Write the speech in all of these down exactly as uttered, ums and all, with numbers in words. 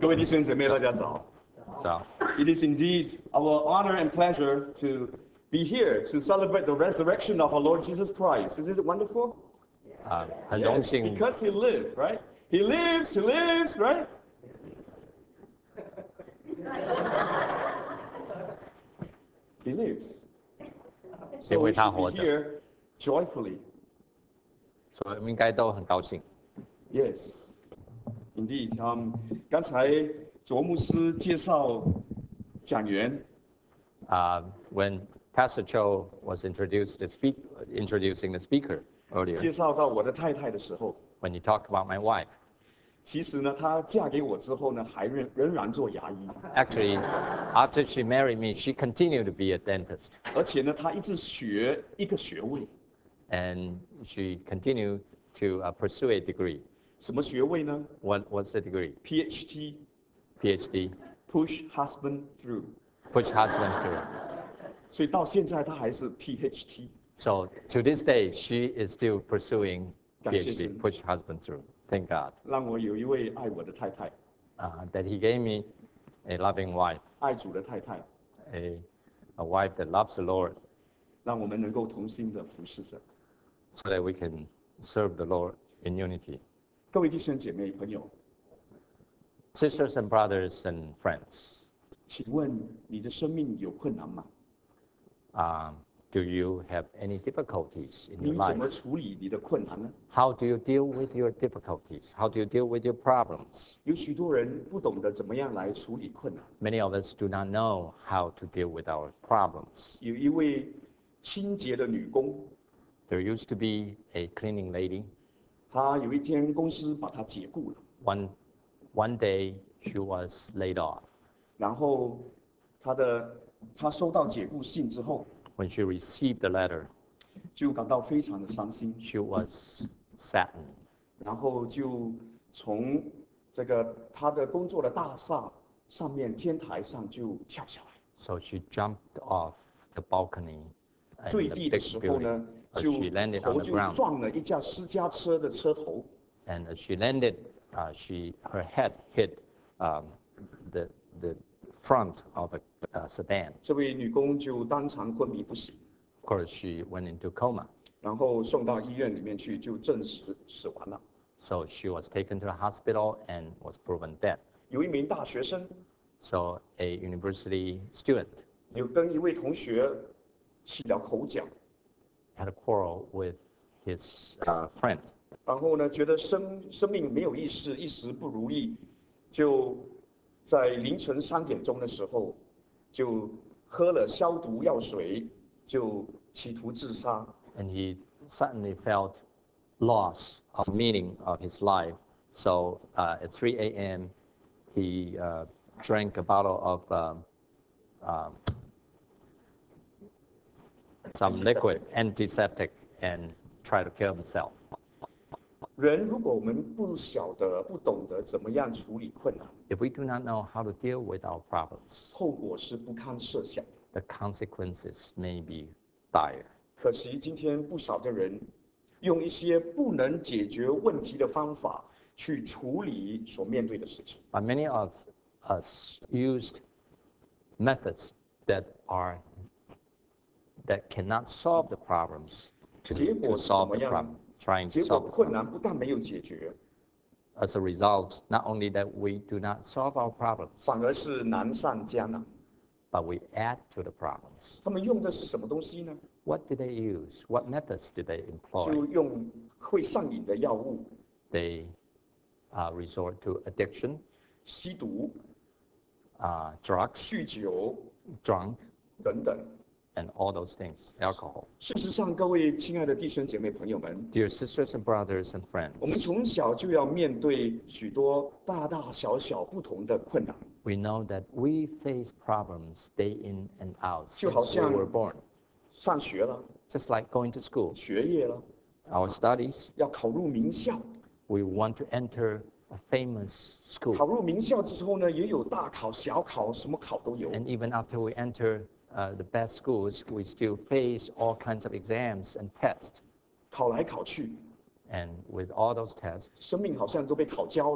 各位弟兄姐妹，大家早。 早。 It is indeed our honor and pleasure to be here to celebrate the resurrection of our Lord Jesus Christ. Isn't it wonderful? 啊，很荣 Yes, 幸 because He lived, right? He lives, He lives, right? He lives. 因 So 为 we 他 should 活 be 着， here joyfully. 所以我们应该都很高兴。 Yes, indeed. Um, 刚才卓牧师介绍讲员 Uh, when Pastor Cho was introduced the speak, introducing the speaker 介 earlier, 绍到我的太太的时候， when he talked about my wife, 其实呢，她嫁给我之后呢，还仍仍然做牙医， actually, after she married me, she continued to be a dentist, 而且呢，她一直学一个学位， and she continued to uh, pursue a degree. 什么学位呢 What was the degree? ？P H D, PhD, Push Husband Through。 push husband through. 所以到现在她还是 P H D。 So to this day, she is still pursuing 感谢 PhD, 神。 push husband through. Thank God 让我有一位爱我的太太， uh, that he gave me a loving wife, 爱主的太太， a, a wife that loves the Lord, 让我们能够同心的服侍着。 so that we can serve the Lord in unity. 各位弟兄姐妹朋友， Sisters and brothers and friends, 请问你的生命有困难吗？ um, do you have any difficulties in 你 your 怎么 life? 处理你的困难呢？ How do you deal with your difficulties? How do you deal with your problems? 有许多人不懂得怎么样来处理困难。 Many of us do not know how to deal with our problems. 有一位清洁的女工， There used to be a cleaning lady. 她有一天公司把她解雇了， One, one day she was laid off. 然后她的她收到解雇信之后， When she received the letter, 就感到非常的伤心， she was saddened. 然后就从这个她的工作的大厦上面天台上就跳下来， So she jumped off the balcony 坠 in the 地的 big 时候 building. 呢， As 就 she landed 头 on the 就 ground, 撞了一架私家车的车头， and as she landed, uh, she her head hit um, the the front of a uh, sedan. 这位女工就当场昏迷不醒， Of course, she went into coma. 然后送到医院里面去，就证实死亡了。 So she was taken to the hospital and was proven dead. 有一名大学生 So a university student 有跟一位同学起了口角， had a quarrel with his uh, friend. 然后呢，觉得生生命没有意思，一时不如意，就在凌晨三点钟的时候，就喝了消毒药水，就企图自杀。 And he suddenly felt loss of meaning of his life. So uh, at three a.m., he uh, drank a bottle of um, um, some liquid antiseptic and tried to kill himself. 人如果我们不晓得、不懂得怎么样处理困难， If we do not know how to deal with our problems, 后果是不堪设想的。 the consequences may be dire. 可惜今天不少的人用一些不能解决问题的方法去处理所面对的事情。 But many of us used methods that are that cannot solve the problems to, 结 to 果是什 solve 么 the 样 problem,？trying to 结果 solve the 困 problem. 难不但没有解决， As a result, not only that we do not solve our problems, 反而是难上加难。 but we add to the problems. 他们用的是什么东西呢？ What did they use? What methods did they 就 employ? 用会上瘾的药物， They uh, resort to addiction, 吸毒、 uh, drugs, 酗酒 drunk, 等等。 and all those things, alcohol. 事实上，各位亲爱的弟兄姐妹朋友们， Dear sisters and brothers and 我们 friends, 从小就要面对许多大大小小不同的困难， we know that we face problems day in and out 就 since 好 we 像 were born. 上学了、 Just like going to school, 学业了， our studies, 要考入名校。 we want to enter a famous school. 考入名校之后呢，也有大考、小考，什么考都有。 And even after we enter uh, the best schools, we still face all kinds of exams and tests. 考来考去， And with all those tests, 生命好像都被考焦了。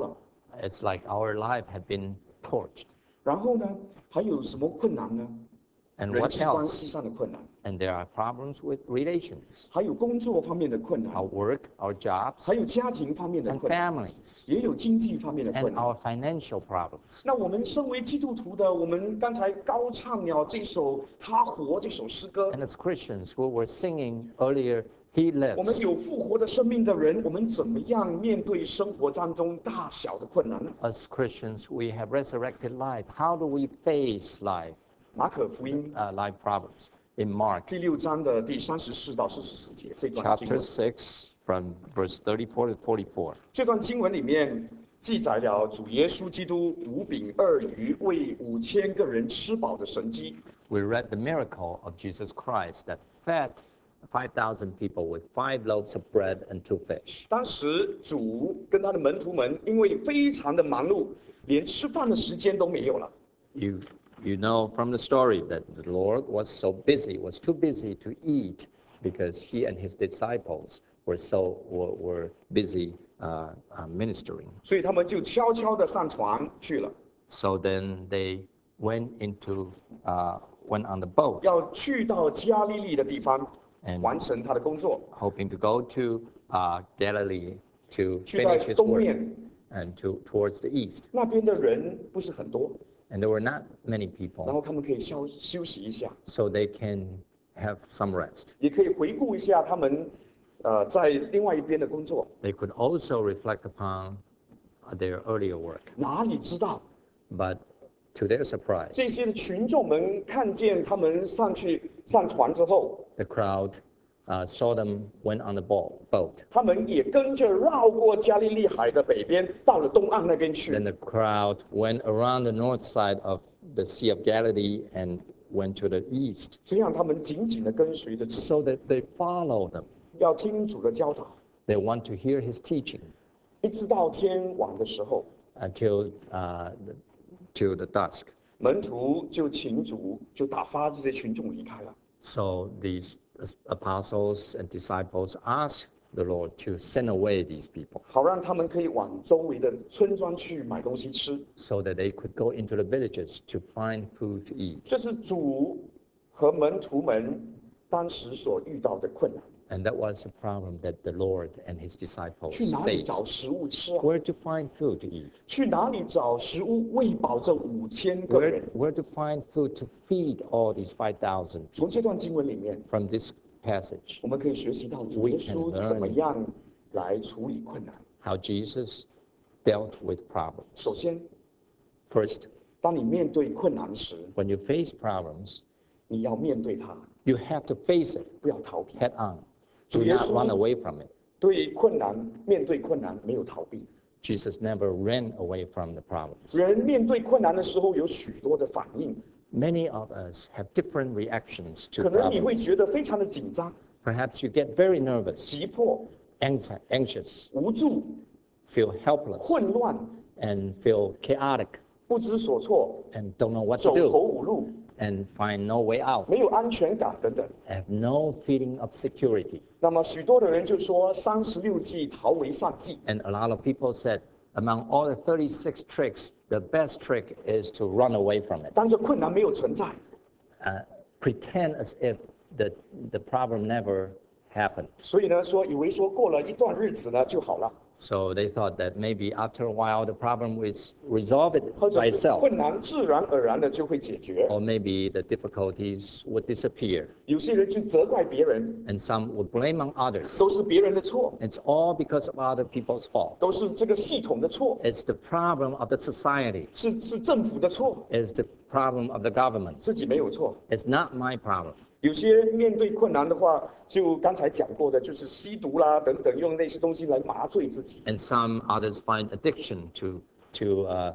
It's like our life had been torched. 然后呢，还有什么困难呢？ And 人 what 际关系 else? 上的困难， And there are problems with relations, 还有工作方面的困 our 难， work, our jobs, 还有家庭方面的 and 困难， families, 也有经济方面的困 and 难。 our financial problems. 那我们身为基督徒的，我们刚才高唱了这首《他活》这首诗歌， And as Christians who were singing earlier, He 我们 lives. 有复活的生命的人，我们怎么样面对生活当中大小的困难呢？ As Christians, we have resurrected life. How do we face life, 马可福音 uh, life problems? In Mark 第六章的第三十四到四十四节这段经 chapter 文， six, from verse thirty-four to forty-four, 这段经文里面记载了主耶稣基督五饼二鱼为五千个人吃饱的神迹。 we read the miracle of Jesus Christ that fed five thousand people with five loaves of bread and two fish. 当时主跟他的门徒们因为非常的忙碌，连吃饭的时间都没有了。 You, you know from the story that the Lord was so busy, was too busy to eat because he and his disciples were so were, were busy uh, uh, ministering. 所以他们就悄悄的上船去了， So then they went into uh, went on the boat, 要去到加利利的地方 And- 完成他的工作。 hoping to go to uh, Galilee to 去到 finish his 东 work 面， and to towards the east. 那边的人不是很多， And there were not many 然 people, 后他们可以休休息一下， so they can have some rest. 也可以回顾一下他们呃在另外一边的工作。 They could also reflect upon uh, their earlier work. 哪里知道 But to their 这 surprise, 些的群众们看见他们上去上船之后， the crowd uh, saw them went on the boat, boat. 他们也跟着绕过加利利海的北边，到了东岸那边 Then 去。 the crowd went around the north side of the Sea of Galilee and went to the east, 这样他们紧紧的跟随着主， so that they follow them. 要听主的教导， They want to hear his teaching 一直到天晚的时候， until uh, the, till the dusk. 门徒就请主就打发这些群众离开了。 So these apostles and disciples asked the Lord to send away these people 好让他们可以往周围的村庄去买东西吃。 so that they could go into the villages to find food to eat. 这是主和门徒们当时所遇到的困难。 And that was the problem that the Lord and his 去 disciples 哪里找 faced. 食物吃啊？ Where to find food to eat? 去哪里找食物喂饱这五千个 Where, 人？ where to find food to feed all these five thousand? 从这段经文里面， From this passage, 我们可以学习到主 We 耶 can 稣 learn 怎么样来处理困难。 how Jesus dealt with problems. 首先， First, 当你面对困难时， when you face problems, 你要面对它， you have to face it 不要逃避。 head on. Do 主耶 not 稣 run away from it. 对困难，面对困难没有逃避。 Jesus never ran away from the problems. 人面对困难的时候有许多的反应， Many of us have different reactions to 可能你会 problems. 觉得非常的紧张、 Perhaps you get very nervous, 急迫、 anxi- anxious, 无助、 feel helpless, 混乱、 and feel chaotic, 不知所措、 and don't know what 走 to 投 do, 无路、 and find no way out, 没有安全感等等。 have no feeling of security. 那么许多的人就说三十六计逃为上计， And a lot of people said, among all the thirty-six tricks, the best trick is to run away from it. 当这困难没有存在， Uh, pretend as if the, the problem never happened. 所以呢说以为说过了一段日子呢就好了， So they thought that maybe after a while the problem will resolve it 或者 by 是 itself, 困难自然而然的就会解决。 or maybe the difficulties would disappear. 有些人就责怪别人， And some would blame on others. 都是别人的错， It's all because of other people's fault. 都是这个系统的错， It's the problem of the society. 是是政府的错， It's the problem of the government. 自己没有错。 It's not my problem. 有些面对困难的话，就刚才讲过的，就是吸毒啦等等，用那些东西来麻醉自己。 And some others find addiction to, to, uh,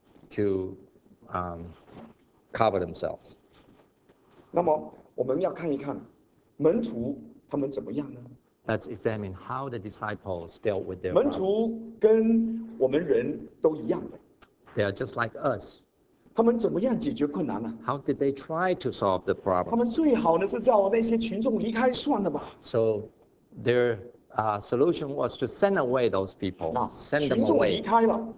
to um, cover themselves. 那么我们要看一看门徒他们怎么样呢？ Let's examine how the disciples dealt with their 门 problems. 徒跟我们人都一样的， They are just like us. 他们怎么样解决困难呢？ How did they try to solve the 他 problem? 们最好呢是叫那些群众离开算了吧。 So their uh, solution was to send away those people, 那 send 群 them 众离 away. 开了，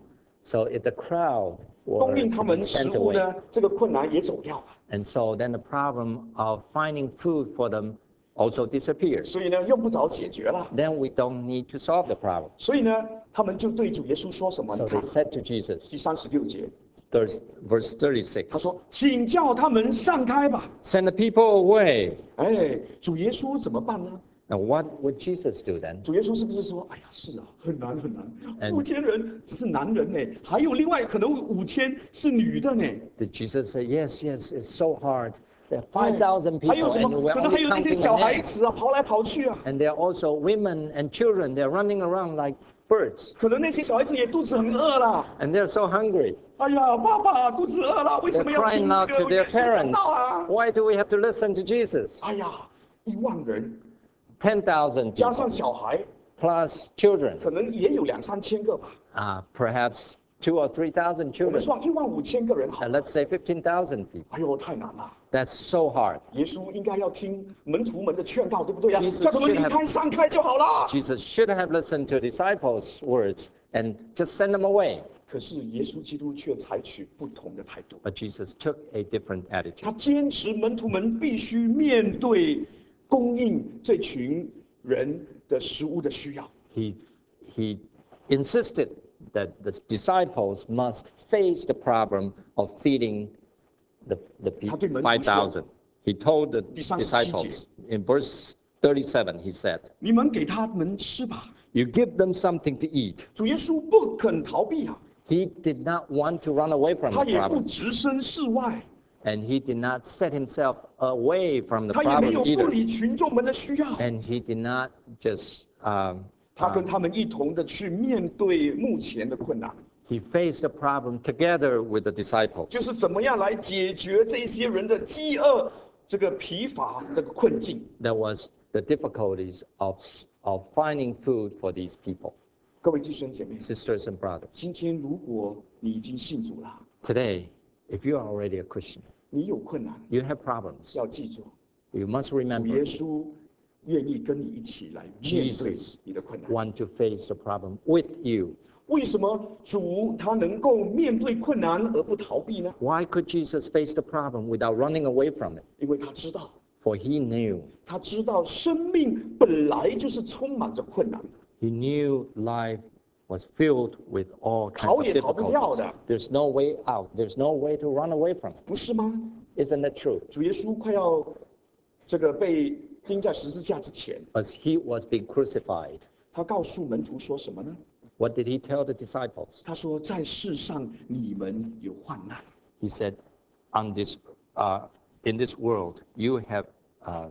So if the crowd 供 were 应 to 他 be 们食 sent 物 away, 呢，这个困难也走掉了。 and so then the problem of finding food for them also disappears. 所以呢，用不着解决了。 Then we don't need to solve the problem. 所以呢，他们就对主耶稣说什么？ So 你 they 看 said to Jesus, 第三十六节， verse, verse 他 thirty-six, 说：“请叫他们散开吧。 send the people away. ” 哎，主耶稣怎么办呢？ Now what would Jesus do then? 主耶稣是不是说：“哎呀，是啊，很难很难， And- 五千人只是男人呢，还有另外可能五千是女的呢。 Did Jesus say, yes, yes, it's so hard. There are five thousand 还有 people 什 and 么？ we're 可能还 only 有那些 counting 小 the 孩 men. 子啊，跑来跑去啊。 And there are also women and children. They're running around like birds. 可能那些小孩子也肚子很饿啦。 And they're so hungry. 哎呀，爸爸肚子饿了，为什 They're 么要 crying 听这 out 个 to 耶 their 稣讲 parents. 道啊？ Why do we have to listen to Jesus? 哎呀，一万人 ten thousand 加上 people 小孩， plus children. 可能也有两三千个吧。 Uh, perhaps two or three thousand 我们 children. 算一万五千个人好 And 了。 let's say fifteen thousand people. 哎呦，太难了。 That's so hard. 耶稣应该要听门徒们的劝告，对不对呀、 Jesus 叫他们 should 离 have- 开、散开就好了。 Jesus should have listened to disciples' words and just send them away. 可是耶稣基督却采取不同的态度， But Jesus took a different 他 attitude. 坚持门徒们必须面对供应这群人的食物的需要。 He, he insisted that the disciples must face the problem of feeding the, the 他对门徒说- people, five thousand. He told the 第三十七节。 disciples, in verse thirty-seven, he said, 你们给他们吃吧。 you give them something to eat. 主耶稣不肯逃避啊， He did not want to run away from 他 the 也不 problem, 置身事外， and he did not set himself away from the 他也没 problem 有不 either. 理群众们的需要， And he did not just, um, 他跟他们一同的去面对目前的困难， he faced the problem together with the disciples. 就是怎么样来解决这些人的饥饿、这个疲乏这个困境。 That was the difficulties of, of finding food for these people, 各位弟兄姐妹， sisters and brothers. 今天如果你已经信主了， Today, if you are already a Christian, 你有困难， you have problems, 要记住， you must 主耶 remember 稣愿意跟你一起来面对 Jesus 你的困难。 want to face the problem with you. 为什么主他能够面对困难而不逃避呢？ Why could Jesus face the problem without running away from it? 因为他知道， For he knew. 他知道生命本来就是充满着困难的。 He knew life was filled with all kinds 逃 of 也逃不掉 difficulties. 的。 There's no way out. There's no way to run away from it. 不是吗？ Isn't that true? 主耶稣快要这个被钉在十字架之前， As he was being crucified, 他告诉门徒说什么呢？ what did he tell the disciples? 他说：“在世上你们有患难， He said, "On this, uh, in this world, you have uh,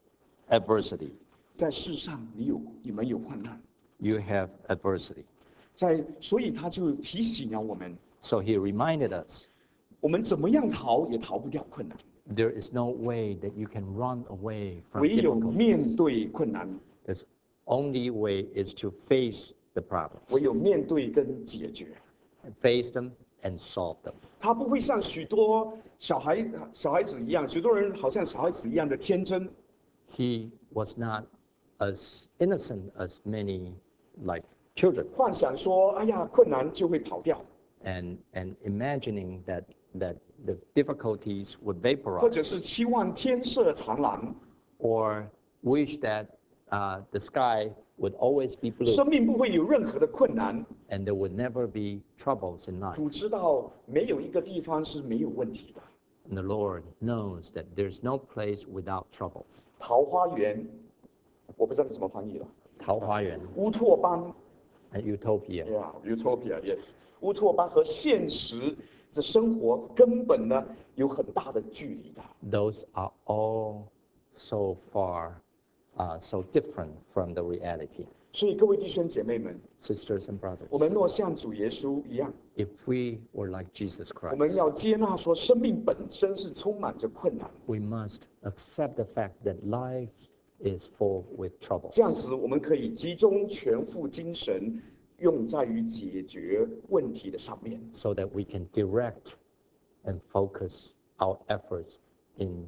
adversity. 在世上你有你们有患难。 You have adversity." 在，所以他就提醒了我们， So he reminded us, 我们怎么样逃也逃不掉困难， there is no way that you can run away from 唯有 difficulties. 面对困难， The only way is to face the problem, 唯有面对跟解决。 and face them and solve them. 他不会像许多小孩小孩子一样，许多人好像小孩子一样的天真， He was not as innocent as many like children, 幻想说：“哎呀，困难就会跑掉。” and and imagining that that the difficulties would 或 vaporize, 者是期望天色长蓝， or wish that uh, the sky would always be blue 生命不会有任何的困难。 and there would never be troubles in life. 主知道没有一个地方是没有问題的。 And the Lord knows that there's no place without troubles. 桃花源，我不知道你怎么翻译了。 桃花源乌托邦 and utopia. ，Yeah，Utopia，Yes，乌托邦和现实的生活根本呢有很大的距离的。 Those are all so far, uh, so different from the reality. 所以各位弟兄姐妹们， Sisters and 我 brothers, 们若像主耶稣一样， if we were like Jesus 我们 Christ, 要接纳说，生命本身是充满着困难。 we must accept the fact that life is full with trouble. 这样子，我们可以集中全副精神，用在于解决问题的上面。 So that we can direct and focus our efforts in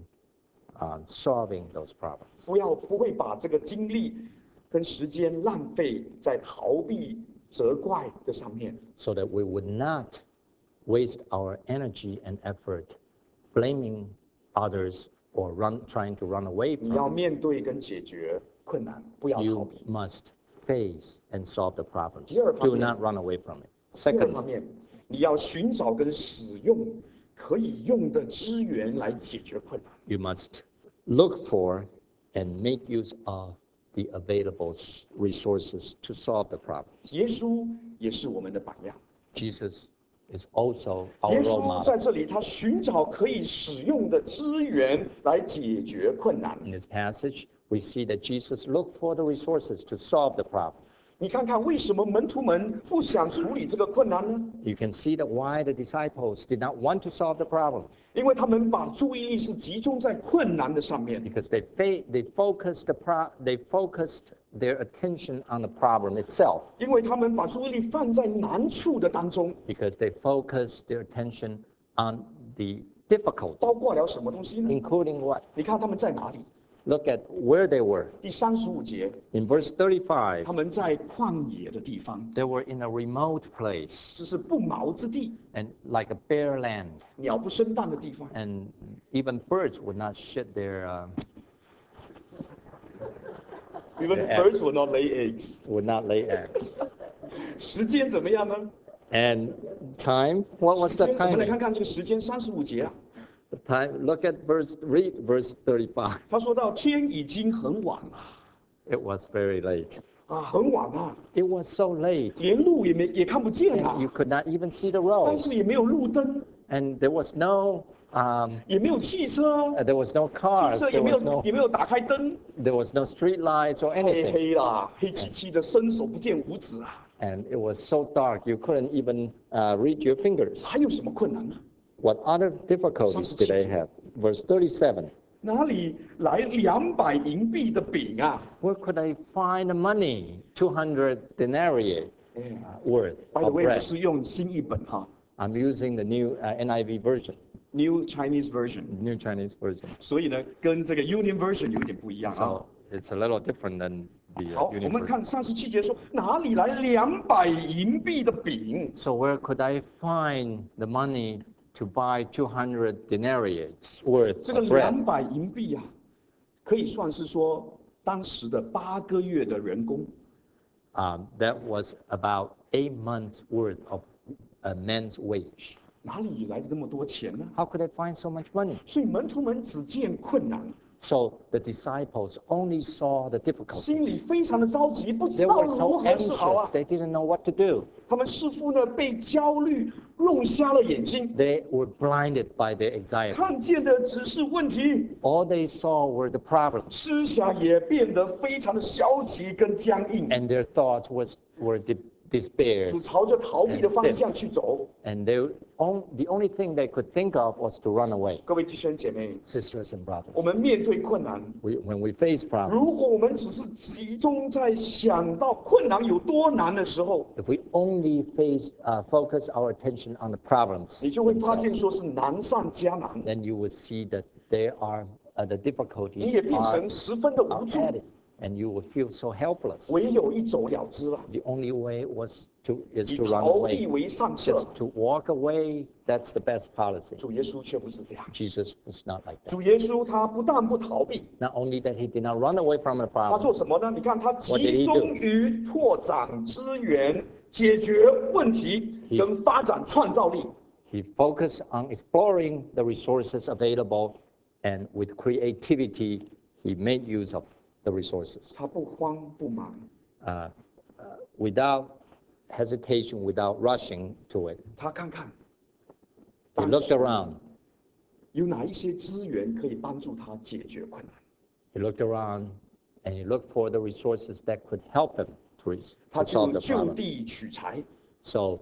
uh, solving those problems. 不要不会把这个精力跟时间浪费在逃避责怪的上面， so that we would not waste our energy and effort blaming others or run, trying to run away 你要 from it. 面对跟解决困难，不要逃 You 避。 must face and solve the problems. 第二方 Do 面， not run away from it. 第二方 Secondly, 面，你要寻找跟使用可以用的资源来解决困难。 you must look for and make use of the available s- resources to solve the problems. 耶稣也是我们的榜样。 Jesus is also our 耶 role 稣在 model. 这里，他寻找可以使用的资源来解决困难。 In this passage, we see that Jesus looked for the resources to solve the problem. 你看看为什么门徒们不想处理这个困难呢？ You can see that why the disciples did not want to solve the problem, 因为他们把注意力是集中在困难的上面， because they fa- they focused the pro- they focused their attention on the problem itself, 因为他们把注意力放在难处的当中， because they focused their attention on the difficulty, 包括了什么东西呢？ including what? 你看他们在哪里？ Look at where they were. 第三十五节， In verse thirty-five, 他们在旷野的地方， they were in a remote place 这是不毛之地， and like a bare land, 鸟不生蛋的地方。 and even birds would not shed their uh, Even The birds eggs. will not lay eggs。 would not lay eggs. 时间怎么样呢？ And time, what was 时 the 间，我们来看 timing? 看这个时间，三十五节啊。 The time. Look at verse. Read verse thirty-five. 他说到天已经很晚了 It was very late. 啊，很晚啊， It was so late, 连路也没也看不见 and you 啊， could not even see the 但 road, 是也没有路灯， and there was no, um, 也没有汽车， uh, there was no 汽 cars, 车也 there 没 was 有 no, 也没有打开灯， there was no street lights or 太 anything, 黑了，黑漆漆的，伸手不见五指啊， and it was so dark you couldn't even uh, reach your fingers. 还有什么困难呢？ What other difficulties did they have? Verse thirty-seven. 哪里来两百银币的饼啊？ Where could I find the money? Two hundred denarii 哎 uh, worth ，By the of way，我 bread. 是用新译本哈 I'm using the new uh, N I V version, ，New Chinese Version， New Chinese version. 所以呢，跟这个 Union Version 有点不一样啊。 So it's a little different than the uh, 好，我 Union 们 version. 看三十七节说，哪里来两百银币的饼？ So where could I find the money to buy two hundred denarii worth 这个 of bread? 两百银币啊，可以算是说当时的八个月的人工。 Um, that was about eight months worth of a man's wage. 哪里来的那么多钱呢？ How could I find so much money? 所以门徒们只见困难， So the disciples only saw the 心里 difficulties. 非常的着急，不知 They 道 were 如 so 何是好 anxious, 啊。 they didn't know what to do. 他们似乎呢被焦虑弄瞎了眼睛， They were blinded by their anxiety. 看见的只是问题， All they saw were the problems, 思想也变得非常的消极跟僵硬， and their thoughts was, were de- despair. 只朝着逃避的方向去走。 And they, on, the only thing they could think of was to run away. 各位弟兄姐妹， Sisters and 我 brothers, 们面对困难， we, when we face 如 problems, 果我们只是集中在想到困难有多难的时候， if we only face, uh, focus our attention on the problems, 你就会发现 themselves, 说是难上加难， then you will see that there are uh, the 你 difficulties 也变 are, 成十分的无 are 助， added, and you will feel so helpless. 唯有一走了之了， The only way was to is 以 to run 逃避 away. 为上策。 Just to walk away, that's the best policy. 主耶稣却不是这样， Jesus was not like that. 主耶稣他不但不逃避， Not only that he did not run away from the 他做 problem, 什么呢？你看他 What did 集 he 中 do? 于拓展资源、解决问题 He- 跟发展创造力。 he focused on exploring the resources available, and with creativity, he made use of the resources. 他不慌不忙， Uh, uh, without hesitation, without rushing to it. 他看看 He 当 looked 时 around. 有哪一些资源可以帮助他解决困难。 He looked around, and he looked for the resources that could help him to, res- 他 to solve 就 the 就 problem. 地取材。 So,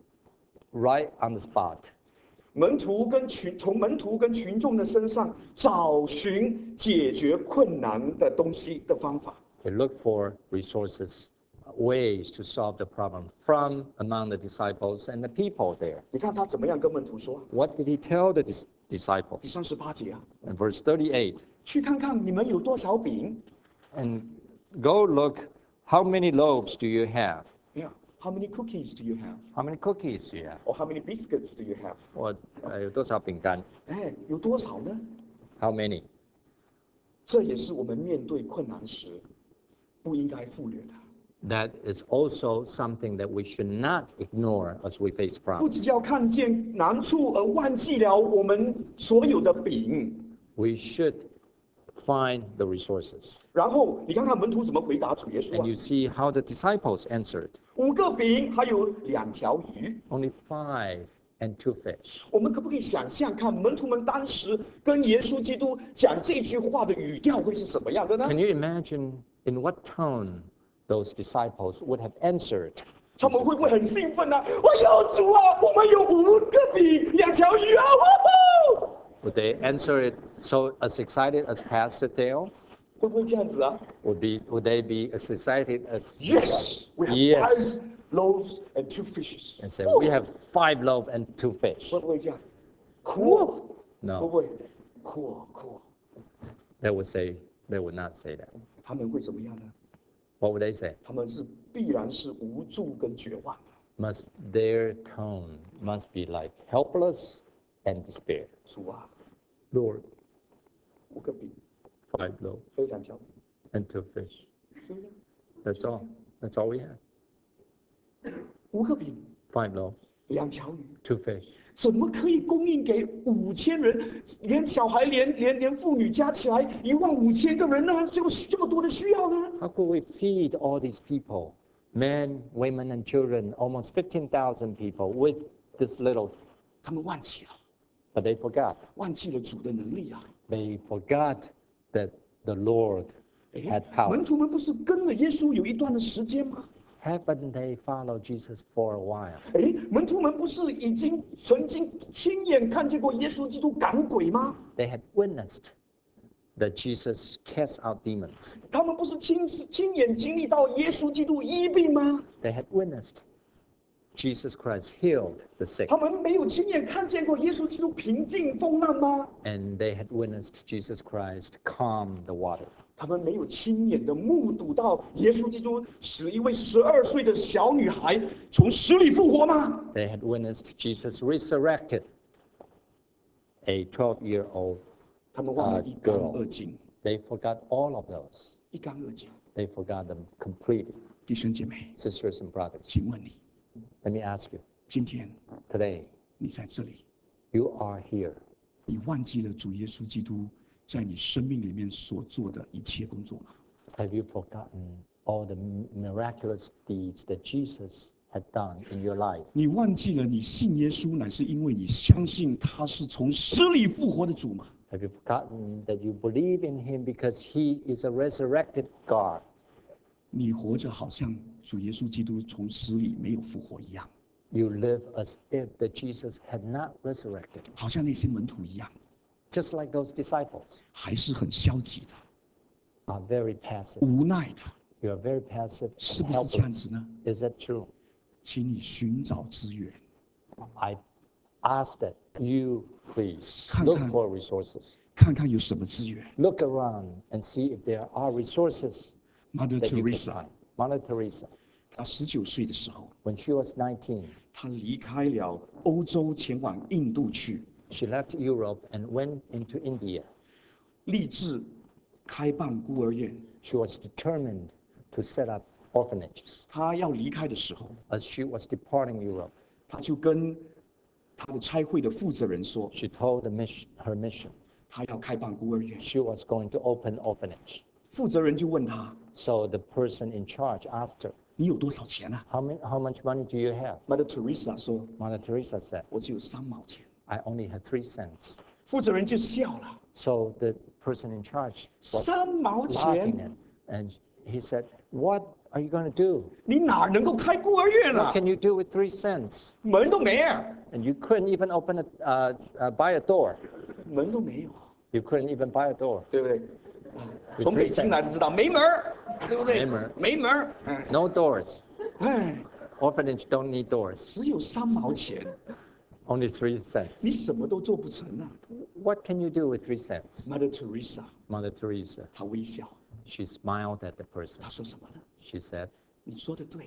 right on the spot, 门徒跟群从门徒跟群众的身上找寻解决困难的东西的方法。 he looked for resources, uh, ways to solve the problem from among the disciples and the people there. 你看他怎么样跟门徒说？ What did he tell the dis- 第 disciples? 三十八节啊， In verse thirty-eight, 去看看你们有多少饼。 and go look, how many loaves do you have? 你看， How many cookies do you have? How many cookies do you have? Or how many biscuits do you have? 我呃有多少饼干哎，有多少呢？ ？How many? 这也是我们面对困难时不应该忽略的。 That is also something that we should not ignore as we face 不 problems. 只要看见难处而忘记了我们所有的饼， We should find the resources. 然后你看看门徒怎么回答主耶稣 And 啊？ you see how the disciples answered. 五个饼还有两条鱼， Only five and two fish. 我们可不可以想象看门徒们当时跟耶稣基督讲这句话的语调会是什么样的呢？ Can you imagine in what tone those disciples would have answered? 他们会不会很兴奋呢、啊？哎呦，主啊，我们有五个饼，两条鱼啊！呜呼 Would they answer it so as excited as Pastor Theo? 会不会这样子啊 Would be would they be as excited as ？Yes, we have Yes. five loaves and two fishes. and say we have five loaves and two 会 fish? 不会这样？酷，会 No, 不会？酷酷， they would say they would not say that. 他们会怎么样呢？ What would they say? 他们是必然是无助跟绝望的。 Must their tone must be like helpless and despair. 主啊， Lord, 五个饼， five loaves 还有两条鱼， and two fish. 是不是？ That's all. That's all we have. 五个饼， Five loaves, 两条鱼， two fish. 怎么可以供应给五千人？连小孩、连连连妇女加起来一万五千个人呢？这个这么多的需要呢？ How could we feed all these people, men, women, and children, almost fifteen thousand people with this little? 他们忘记了， But they forgot. 忘记了主的能力啊！ They forgot that the Lord 哎 had，power. 门徒们不是跟了耶稣有一段的时间吗？ Haven't they followed Jesus for a while? 哎，门徒们不是已经曾经亲眼看见过耶稣基督赶鬼吗？ They had witnessed that Jesus cast out demons. 他们不是亲自亲眼经历到耶稣基督医病吗？ They had witnessed Jesus Christ healed the sick. 他们没有亲眼看见过耶稣基督平静风浪吗？ And they had witnessed Jesus Christ calm the water. 他们没有亲眼的目睹到耶稣基督使一位十二岁的小女孩从死里复活吗？ They had witnessed Jesus resurrected a twelve-year-old. 他们忘了 Uh, 一干 girl. 二净， They forgot all of those. 一干二净。 They forgot them completely. 弟兄姐妹， Sisters and brothers, 请问你， let me ask you, 今天 today, 你在这里， you are here. 你忘记了主耶稣基督在你生命里面所做的一切工作吗？ Have you forgotten all the miraculous deeds that Jesus had done in your life? 你忘记了你信耶稣乃是因为你相信他是从死里复活的主吗？ Have you forgotten that you believe in him because he is a resurrected God? 你活着好像主耶稣基督从死里没有复活一样， You live as if that Jesus had not resurrected, 好像那些门徒一样， just like those disciples 还是很消极的、 are very passive. 无奈的， You are very passive 是 and 不是这样 helpless. 子呢？ Is that true? 请你寻找资源， I ask that you please 看 look 看。 for resources. 看看有什么资源。 Look around and see if there are resources Mother that you can Teresa， find. Mother Teresa, 她十九岁的时候， when she was nineteen, 她离开了欧洲，前往印度去， she left Europe and went into India. 立志开办孤儿院。 She was determined to set up orphanages. 她要离开的时候， As she was departing Europe, 她就跟她的差会的负责人说， she told the mission, her mission 她要开办孤儿院。 she was going to open orphanage. 负责人就问她， So the person in charge asked her, 你有多少钱啊 how, many, how much money do you have? ？Mother Teresa 说， Mother Teresa said, 我只有三毛钱。 I only had three cents. 负责人就笑了， So the person in charge was 三毛 laughing 钱， at, and he said, what are you going to do? 你哪能够开孤儿院 What 啊？ can you do with three cents? 门都没啊， And you couldn't even open a, uh, uh, buy a door. 门都没有， You couldn't even buy a door. 对不对？从北京来就知道没门儿，对不对？ 没门儿没门儿。哎 No doors. 哎， Orphanage don't need doors. 只有三毛钱， Only three cents. 你什么都做不成啊。 What can you do with three cents? Mother Teresa， Mother Teresa, 她微笑， she smiled at the person. 她说什么呢？ She said, 你说的对，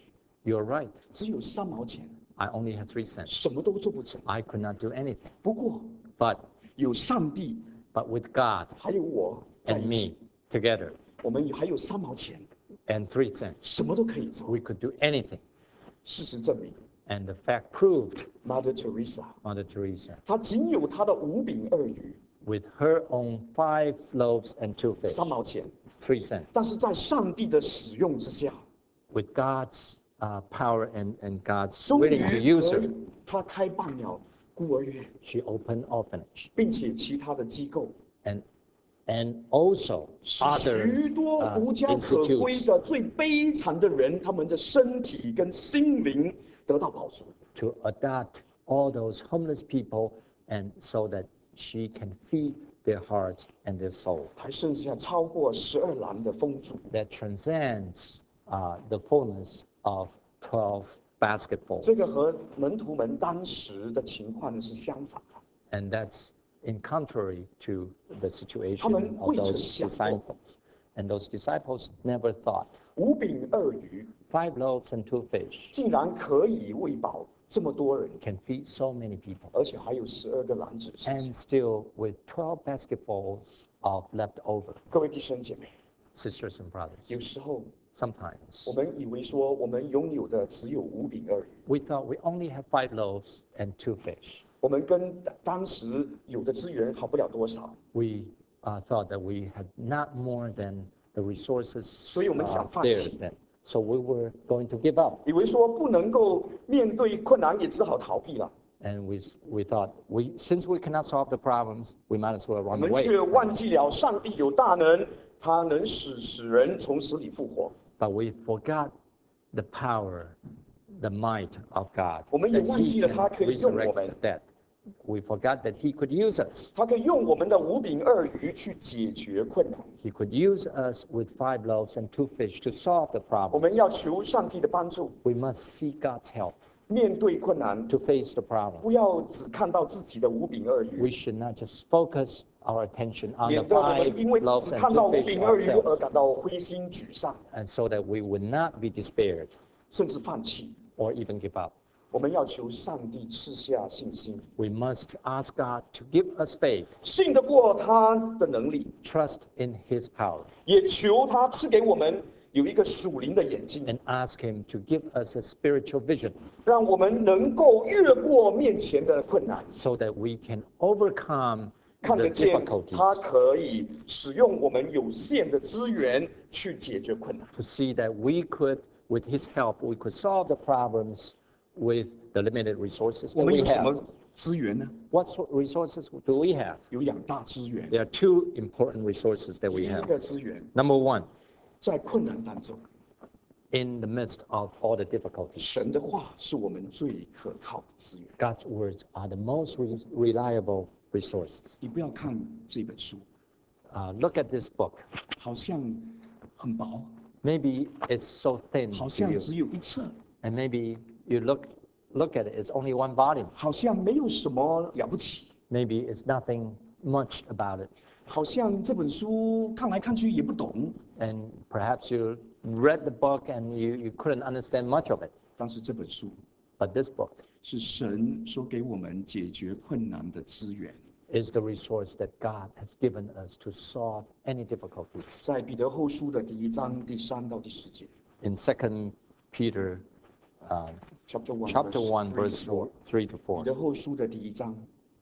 You're right. 只有三毛钱， I only had three cents. 什么都做不成。 I could not do anything. 不过 But 有上帝， but with God 还有我在 and 一起， me together 我们还有三毛钱， and three cents, 什么都可以做。 we could do anything. 事实证明 And the fact proved ，Mother Teresa， Mother Teresa, 她仅有她的五饼二鱼， with her own five loaves and two fish, 三毛钱， three cents, 但是在上帝的使用之下， with God's uh, power and, and God's 终于 willing to use 可 her, 以，她开办了孤儿院， she opened orphanage. 并且其他的机构， And, and also 使 other 许多 uh, 无家可归 institutes 的最悲惨的人，他们的身体跟心灵得到保住。 to adopt all those homeless people, and so that she can feed their hearts and their soul. 还剩下超过十二篮的丰足。 That transcends uh, the fullness of twelve basketfuls. 这个和门徒们当时的情况是相反的。 And that's in contrary to the 他 situation 们 of 未曾 those 想过， disciples. And those disciples never thought 五饼二鱼 five loaves and two fish 竟然可以喂饱这么多人， can feed so many people. 而且还有十二个篮子剩下。 And still with twelve basketfuls of leftover. 各位弟兄姐妹， Sisters and brothers, 有时候 sometimes 我们以为说我们拥有的只有五饼二鱼， we thought we only have five loaves and two fish. 我们跟当时有的资源好不了多少， We uh, thought that we had not more than the resources 所以我们想 uh, 放 there 弃， then. So we were going to give up. 以为说不能够面对困难，也只好逃避了。 And we, we thought, we, since we cannot solve the problems, we might as well 我 run 们 away. 却忘记了上帝有大能，他能使使人从死里复活。 But we forgot the power, the might of God. 我们也 That 忘记 He 了他 can 可以用我们， resurrect the dead. We forgot that He could use us. 他可以用我们的五饼二鱼去解决困难。 He could use us with five loaves and two fish to solve the 我 problem. 们要求上帝的帮助， We must seek God's help 面对困难， to face the problem. 不要只看到自己的五饼二鱼， We should not just focus our attention on the 免得我 five 们因为 loaves 只 and 看到 two 五 fish 饼二鱼而 ourselves, 感到灰心沮丧， and so that we would not be despaired 甚至放弃。 or even give up. 我们要求上帝赐下信心， We must ask God to give us faith, 信得过他的能力， trust in His power, 也求他赐给我们有一个属灵的眼睛， and ask Him to give us a spiritual vision 让我们能够越过面前的困难， so that we can overcome 看 the 得见他 difficulties, 可以使用我们有限的资源去解决困难。 to see that we could, with His help, we could solve the problems with the limited resources 我 that 们 we 有什 have. 么资源呢？ What sort of resources do we have? 有两大资源。 There are two important resources that 第 we 一 have. 个资源， Number one, 在困难当中， in the midst of all the difficulties, 神的话是我们最可靠的资源。 God's words are the most re- reliable resources. 你不要看这本书， Uh, look at this book. 好像很薄， Maybe it's so thin 好 to 像 you, 只有一册， and maybe you look look at it, it's only one volume. 好像没有什么了不起， Maybe it's nothing much about it, 好像这本书看来看去也不懂。 and perhaps you read the book and you, you couldn't understand much of it. 但是这本书 But this book 是神所给我们解决困难的资源。 is the resource that God has given us to solve any difficulties. 在彼得后书的第一章第三到第四节 In Second Peter uh, ，chapter one chapter verse one, three to verse four three to 彼 four. 得后书的第一章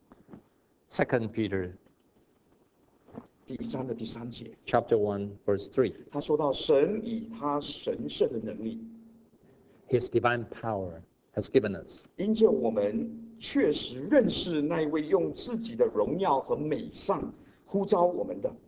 Second Peter 第一章的第三节， chapter one, verse three. 他说到神以他神圣的能力， His divine power has given us, 因着我们确实认识那一位用自己的荣耀和美善呼召我们的，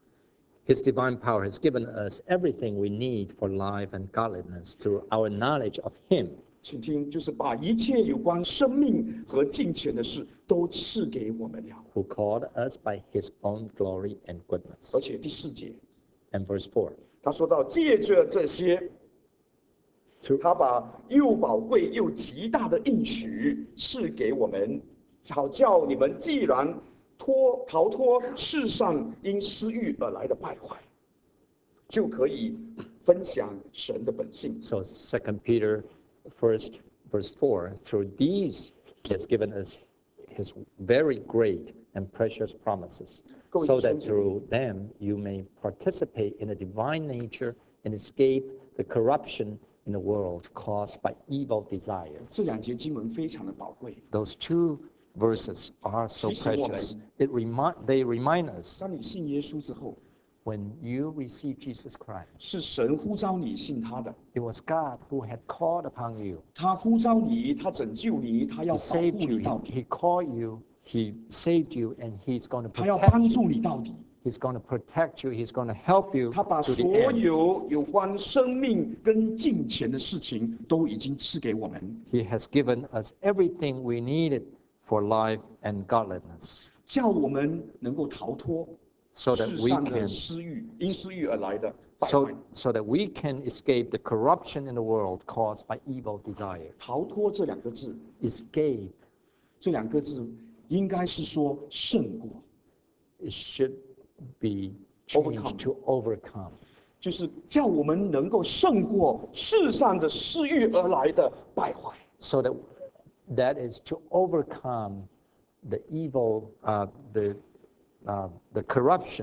His divine power has given us everything we need for life and godliness through our knowledge of Him, 请听，就是把一切有关生命和金钱的事都赐给我们了。 who called us by His own glory and goodness. 而且第四节， And verse four. 他说到，借着这些， Through, 他把又宝贵又极大的应许赐给我们，好叫你们既然脱逃脱世上因私欲而来的败坏，就可以分享神的本性。 so Second Peter first, verse four, through these he has given us his very great and precious promises, so that through them you may participate in the divine nature and escape the corruption in the world caused by evil desires. 这两节经文非常的宝贵。 Those two verses are so 提醒我们， precious. It remind, they remind us 当你信耶稣之后， when you receive Jesus Christ, 是神呼召你信他的， it was God who had called upon you. 他呼召你，他拯救你，他要 He 保护 saved you. 你到 He, 底， he called you. He saved you, and He's going to 他要 protect 帮 you. 助你到底。 He's going to protect you. He's going to help you 他把 to 所 the end. 有有关生命跟金钱的事情都已经赐给我们， He has given us everything we needed for life and godliness, 叫我们能够逃脱 so that 世 we 上的 can 私欲，因私欲而来的败 so 坏。 so that we can escape the corruption in the world caused by evil desire. 逃脱这两个字， Escape, 这两个字应该是说胜过， it should be Overcome. changed to overcome. 就是叫我们能够胜过世上的私欲而来的败坏。 So that that is to overcome the evil, uh, the uh, the corruption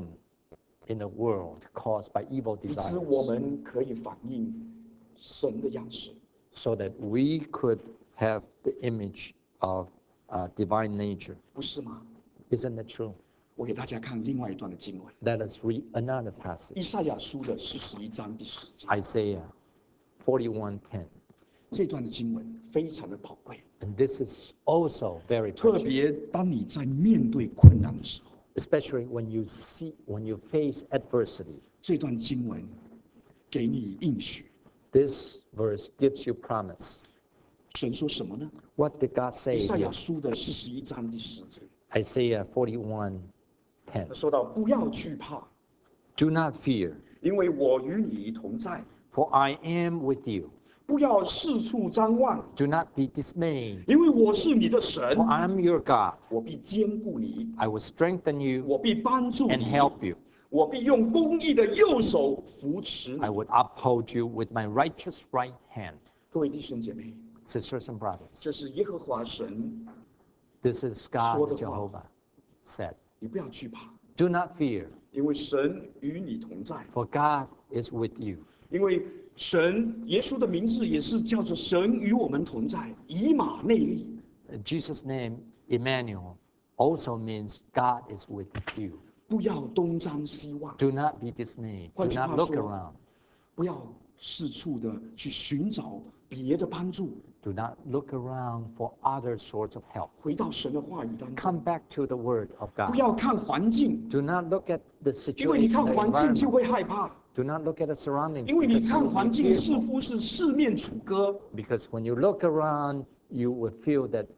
in the world caused by evil 以致我 desires, 们可以反映神的样式。 so that we could have the image of uh, divine nature. 不是吗？ Isn't that true? 我给大家看另外一段的经文， Let us read another 以 passage. 赛亚书的四十一章第十节。 Isaiah forty-one ten. 这段的经文非常的宝贵， And this is also very 特 precious, 别当你在面对困难的时候， especially when you see, when you face adversity. 这段经文给你应许。 This verse gives you promise. 神说什么呢？ What did God 以 say 赛亚 here? 书的四十一章第十节， Isaiah forty-one ten. 他说到：“不要惧怕， Do not fear, 因为我与你同在； for I am with you. 不要四处张望， Do not be dismayed, 因为我是你的神， for I am your God. 我必坚固你， I will strengthen you 我必帮助 and 你， help you. 我必用公义的右手扶持 I 你。 would uphold you with my righteous right hand. ” 各位弟兄姐妹， Sisters and brothers, 这是耶和华神， this is God 说的话。 Jehovah said. 你不要惧怕， Do not fear, 因为神与你同在。 for God is with you. 因为神耶稣的名字也是叫做神与我们同在，以马内利。 Jesus' name, Emmanuel, also means God is with you. 不要东张西望， Do not be dismayed. Do 换句 not 话 look 说， around. 不要四处的去寻找别的帮助， Do not look around for other sorts of help. 回到神的话语当中。 Come back to the Word of 不 God. 要看环境， Do not look at the 因为你 situation, 看 the 环境就 environment. 会害怕， Do not look at the surroundings 因为你 because 看 you 环 will 境 be 似 fearful. 乎是四面楚歌， Because when you look around, you will feel that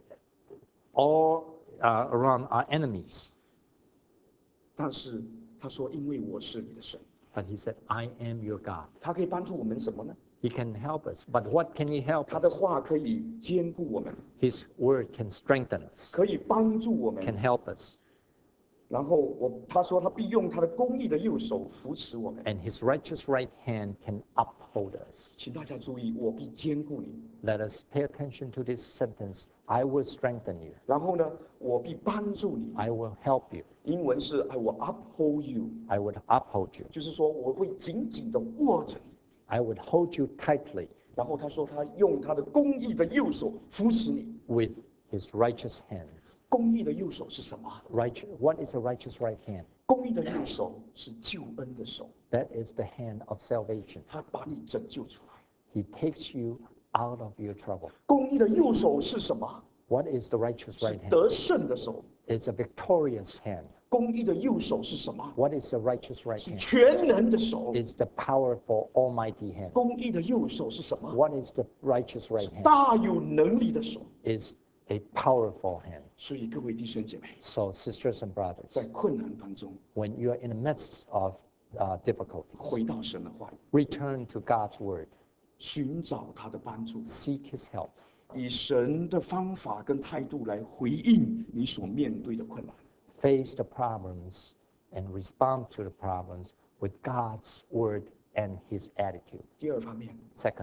all uh, around are enemies. 但是他说：“因为我是你的神， But he said, I am your God. 他可以帮助我们什么呢？ He can help us. But what can he help 他的 us? 话可以坚固我们， His word can strengthen us, 可以帮助我 can 们。 help us. 然后我他说他必用他的公义的右手扶持我们。 And his righteous right hand can uphold us. 请大家注意，我必坚固你。 Let us pay attention to this sentence. I will strengthen you. 然后呢，我必帮助你。 I will help you. 英文是 I will uphold you， I would uphold you. 就是说我会紧紧的握着你。 I would hold you tightly 然后他说他用他的公义的右手扶持你。 with his righteous hands. 公义的右手是什么？ Righteous, what is a righteous right hand? 公义的右手是救恩的手， That is the hand of salvation. 他把你拯救出来。 He takes you out of your trouble. 公义的右手是什么？ What is the righteous 是 right hand? 得胜的手。 It's a victorious hand. 公义的右手是什么？ What is the righteous right 是 hand? 全能的手。 It's the powerful Almighty hand. 公义的右手是什么？ What is the righteous right hand? 大有能力的手。 It's a powerful hand. 所以各位弟兄姐妹， So, sisters and 在 brothers, 困难当中， when you are in the midst of uh, difficulties, 回到神的话语， return to God's word. 寻找他的帮助， Seek his help. 以神的方法跟态度来回应你所面对的困难。 Face the problems and respond to the problems with God's word and his attitude. 第二方面， Secondly,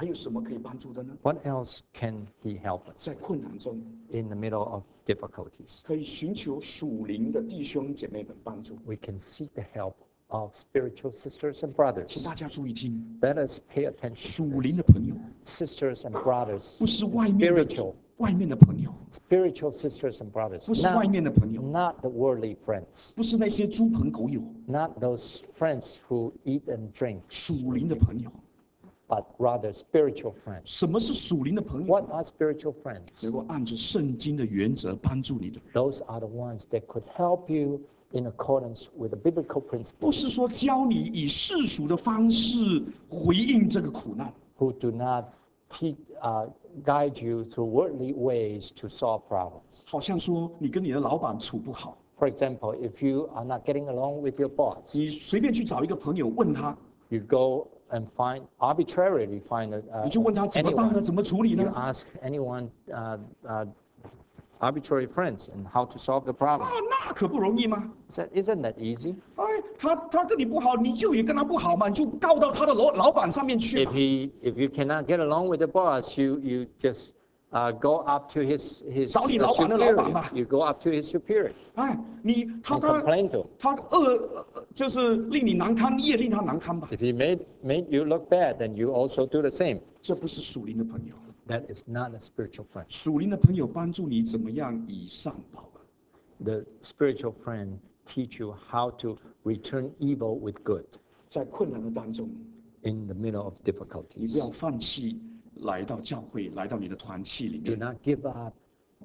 还有什么可以帮助的呢？ What else can he help us 在 with 困难中， in the middle of difficulties? 可以寻求属灵的弟兄姐妹们帮助。 We can seek the help of spiritual sisters and 请 brothers. 大家注意听， Let us pay attention. 属灵的朋友 Sisters and brothers, 不是外面的 spiritual, 外面的朋友， spiritual sisters and brothers, 不是外 not, 面的朋友， not the worldly friends, 不是那些猪朋狗友， not those friends who eat and drink, 属灵的朋友。 but rather spiritual friends. 什么是属灵的朋友？ What are spiritual friends? 能够按着圣经的原则帮助你的人， Those are the ones that could help you in accordance with the biblical principles, 不是说教你以世俗的方式回应这个苦难， who do not teach, uh, guide you through worldly ways to solve problems. 好像说你跟你的老板处不好， For example, if you are not getting along with your boss, 你随便去找一个朋友问他， you go and find arbitrarily find a, uh, 你就问他怎么办呢？ anyone. 怎么处理 You 呢？ ask anyone uh, uh, arbitrary friends and how to solve the 啊 problem. ， 那可不容易吗？ Isn't isn't that easy? 哎，他他跟你不好，你就也跟他不好嘛，你就告到他的老老板上面去 If 嘛。 he if you cannot get along with the boss, you you just uh, go up to his his 找你 uh, 老板的老板吧。 superior. You go up to his superior 哎，你他 and 他 complain to him. 他恶呃就是令你难堪，你也令他难堪吧？ If he made made you look bad, then you also do the same. 这不是属灵的朋友， That is not a spiritual friend. 属灵的朋友帮助你怎么样以善报恶。 The spiritual friend teach you how to return evil with good 在困难的当中， in the middle of 你不 difficulties. 要放弃来到教会，来到你的团契里 Do 面。 not give up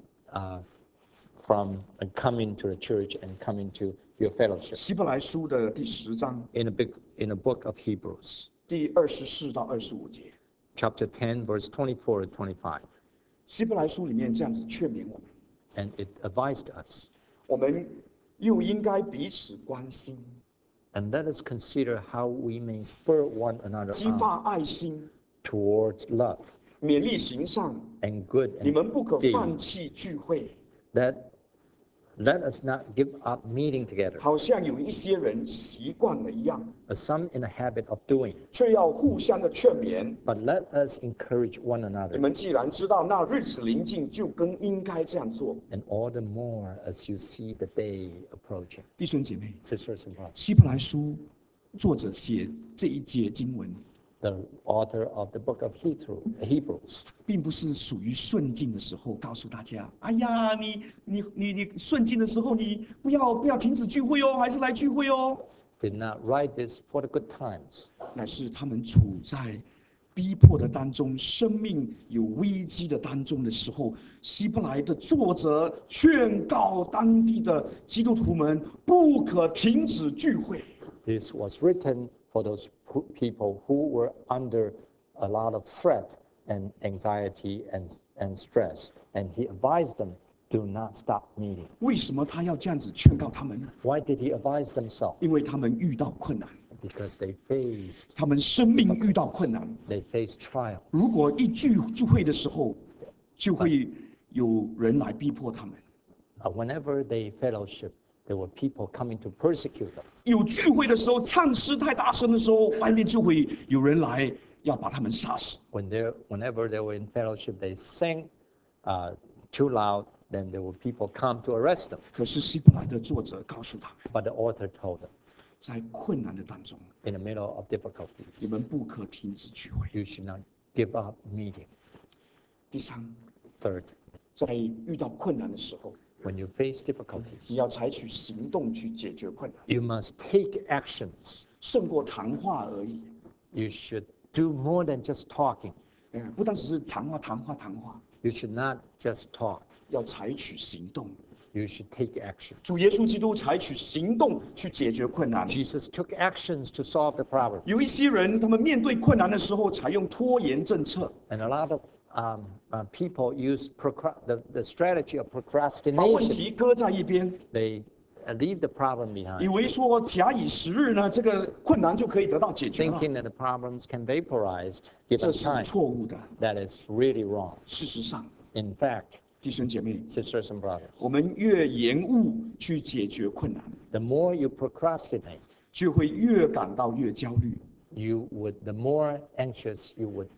uh, from uh, coming to the church and coming to your fellowship. 希伯来书的第十章 In a big in a book of Hebrews, 第二十四到二十五节， chapter ten, verse twenty-four to twenty-five, 希伯来书里面这样子劝勉我们： and it advised us, 我们又应该彼此关心， and let us consider how we may spur one another 激 on 发爱心， towards love 勉励行善。 and good 你们不可 and 放 deed. 弃聚会， That let us not give up meeting together, 好像有一些人习惯了一样， as some in the habit of doing, 却要互相的劝勉。 but let us encourage one 你 another, 们既然知道那日子临近，就更应该这样做。 and all the more as you see the day approaching. 弟兄姐妹， Sisters and brothers, 希伯来书作者写这一节经文， the author of the book of Hebrew, Hebrews 并不是属于顺境的时候告诉大家，哎呀，你你你你顺境的时候，你不要不要停止聚会哦，还是来聚会哦。 did not write this for the good times, 乃是他们处在逼迫的当中，生命有危机的当中的时候，希伯来的作者劝告当地的基督徒们不可停止聚会。 This was written for those pu- people who were under a lot of threat and anxiety and, and stress. And he advised them, do not stop meeting. 为什么他要这样子劝告他们呢？ Why did he advise them so? 因为他们遇到困难， Because they faced, 他们生命遇到困难。 they faced trial. 如果一聚聚会的时候，就会有人来逼迫他们。 Uh, whenever they fellowship, there were people coming to persecute them. 有聚会的时候，唱诗太大声的时候，外面就会有人来要把他们杀死。 When they're, whenever they were in fellowship, they sang uh, too loud, then there were people come to arrest them. 可是希伯来的作者告诉他们， But the author told them, 在困难的当中， in the middle of 你 difficulties, 们不可停止聚会。 you should not give up meeting. 第三， Third, 在遇到困难的时候， when you face difficulties, 你要采取行动去解决困难， you must take actions. 胜过谈话而已。 You should do more than just talking. 嗯，不单只是谈话、谈话、谈话， You should not just talk. 要采取行动。 You should take action. 主耶稣基督采取行动去解决困难。 Jesus took actions to solve the problem. 有一些人，他们面对困难的时候，采用拖延政策， And a lot of um, uh, people use procra- the, the strategy of 把问 procrastination. 题搁在一边， They uh, leave the problem 以 behind, 为说假以时日呢，这个困难就可以得到解决了。 thinking that the problems can vaporize 这 given 是 time. 错误的。 That is really wrong. 事实上， In fact, 弟兄姐妹， sisters and brothers, 我们越延误去解决困难， the more you procrastinate, 就会越感到越焦虑。 you would, the more anxious you would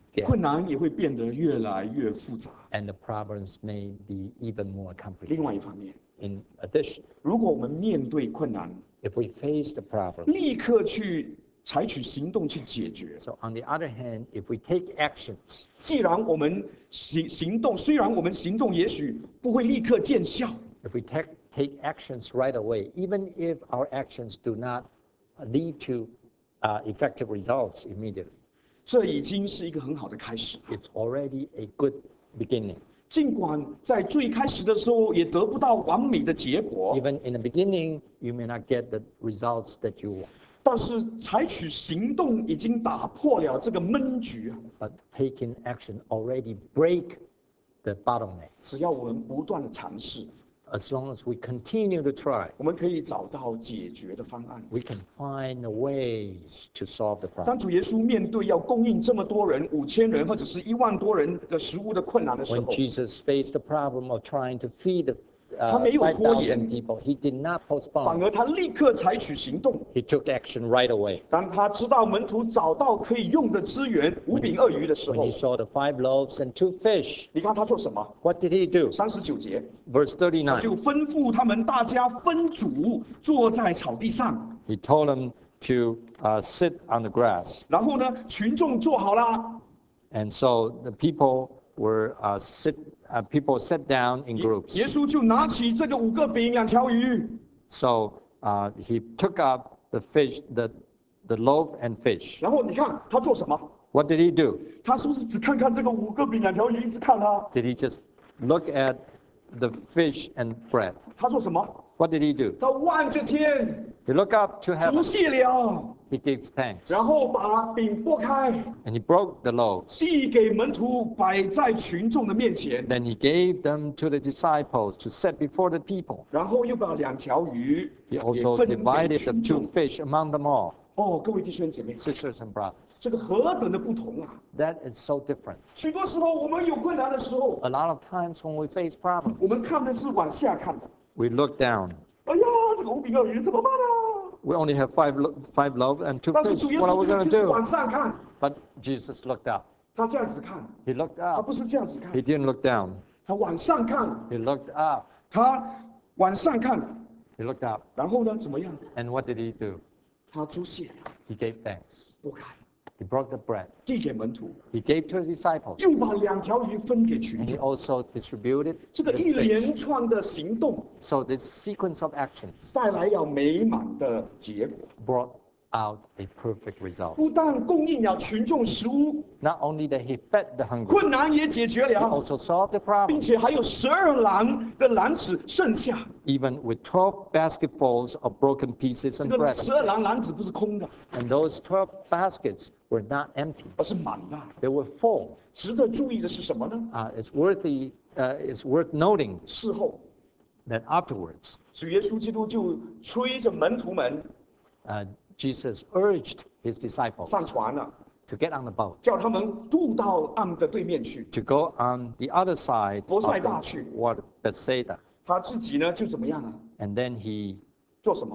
get. 困难也会变得越来越复杂。 And the problems may be even more 另 complicated. 外一方面， In addition, 如果我们面对困难， if we face the problem, 立刻去采取行动去解决， so on the other hand, if we take actions, 既然我们行行动，虽然我们行动也许不会立刻见效， if we take, take actions right away, even if our actions do not lead to uh, effective results immediately, 这已经是一个很好的开始。 it's already a good beginning. 尽管在最开始的时候也得不到完美的结果， Even in the beginning, you may not get the results that you want, 但是采取行动已经打破了这个闷局啊！ but taking action already break the bottleneck. 只要我们不断的尝试， As long as we continue to try, 我们可以找到解决的方案。 we can find the ways to solve the 当 problem. 主耶稣面对要供应这么多人五千人或者是一万多人的食物的困难的时 When 候， Jesus faced the problem of trying to feed the, 他 uh, 没有拖延。 five thousand people, he did not 反 postpone. 而他立刻采取行动。 He took action right away. 当他知道门徒找到可以用的资源五饼二鱼的时 When 候 he，saw the five loaves and two fish, 你看他做什么？ what did he do? 三十九节， Verse 他 thirty-nine, 就吩咐他们大家分组，坐在草地上。 he told them to uh, sit on the grass. 然后呢，群众坐好了， And so the people were uh, sit, uh, people sat down in 耶 groups. 耶稣就拿起这个五个饼两条鱼， So uh, he took up the fish, the, the loaf and fish. 然后你看他做什么？ What did he do? 他是不是只看看这个五个饼两条鱼，一直看他？ Did he just look at the fish and bread? 他做什么？ What did he do? 他望着天， He looked up to 祝 heaven. 谢了， He gave thanks. 然后把饼拨开， And he broke the loaves. 递给门徒，摆在群众的面前， Then he gave them to the disciples to set before the people. 然后又把两条鱼 He 也 also 分给 divided the 群 two 众。 fish among them all. 哦，各位弟兄姐妹， Sisters and brothers. 这个何等的不同啊！ That is so different. 许多时候我们有困难的时候， A lot of times when we face problems, 我们看的是往下看的。 we look down. 哎呀，这个五饼二鱼怎么办啊？ We only have five, lo- five loaves and two 但是 fish. 主耶 What are 稣 we 就 going 是 to 往 do? 上看， But Jesus looked up. 他这样子看， He looked 他 up. 不是这样子看 He，didn't look down. 他往上看， He looked up. 他往上看， He looked up. 然后呢，怎么样？ And what did he do? 他祝谢了， He gave thanks. 拨开， He broke the bread. 递给门徒， He gave to the disciples. 又把两条鱼分给群 And he 众。 also distributed 这个 the 一 fish. 连串的行动 So this sequence of actions 带来了美满的结果， brought out a perfect result. 不但供应了群众食物， Not only that he fed the hungry, 困难也解决 he 了， also solved the 并 problem. 且还有十二篮的篮子剩下。 Even with twelve basketfuls of broken pieces 这 and 个 bread. 十二篮篮子不是空的， And those twelve baskets were not empty. 而是满的。 They were full. 值得注意的是什么呢？ Uh, it's, worthy, uh, it's worth noting 事后， that afterwards, 主耶稣基督就催着门徒们 uh, Jesus urged his disciples 上船了， to get on the boat, 叫他们渡到岸的对面去。 to go on the other side 伯 of 赛大 the 去。 water, Bethsaida. 他自己呢就怎么样啊？ And then he, 做什么？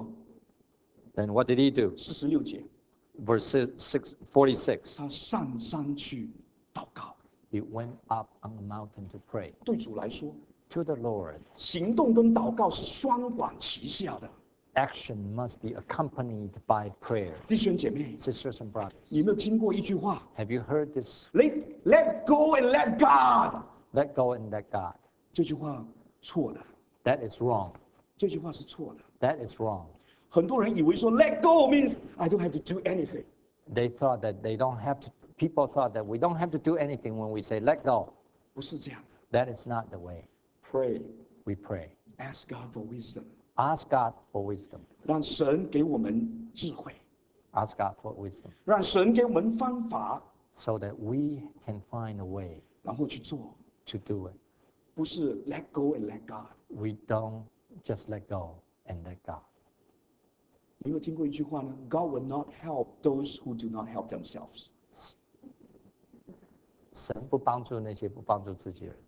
then what did he do? 四十六节， Verse six, forty-six, 他上山去祷告。 he went up on the mountain to pray 对主来说， to the Lord. 行动跟祷告是双管齐下的。 Action must be accompanied by prayer. 弟兄姐妹， Sisters and brothers, 你有没有听过一句话 have you heard this? ？Let let go and let God。 Let go and let God. 这句话错的， That is wrong. 这句话是错的。 That is wrong. 很多人以为说 let go means I don't have to do anything。 They thought that they don't have to, people thought that we don't have to do anything when we say let go. 不是这样的。 That is not the way. Pray, We pray. ask God for wisdom， Ask God for wisdom. 让神给我们智慧， Ask God for wisdom 让神给我们方法， so that we can find a way 然后去做， to do it. 不是 let go and let God。 We don't just let go and let God. 你有没有听过一句话呢 ？God will not help those who do not help themselves。 神不帮助那些不帮助自己的人。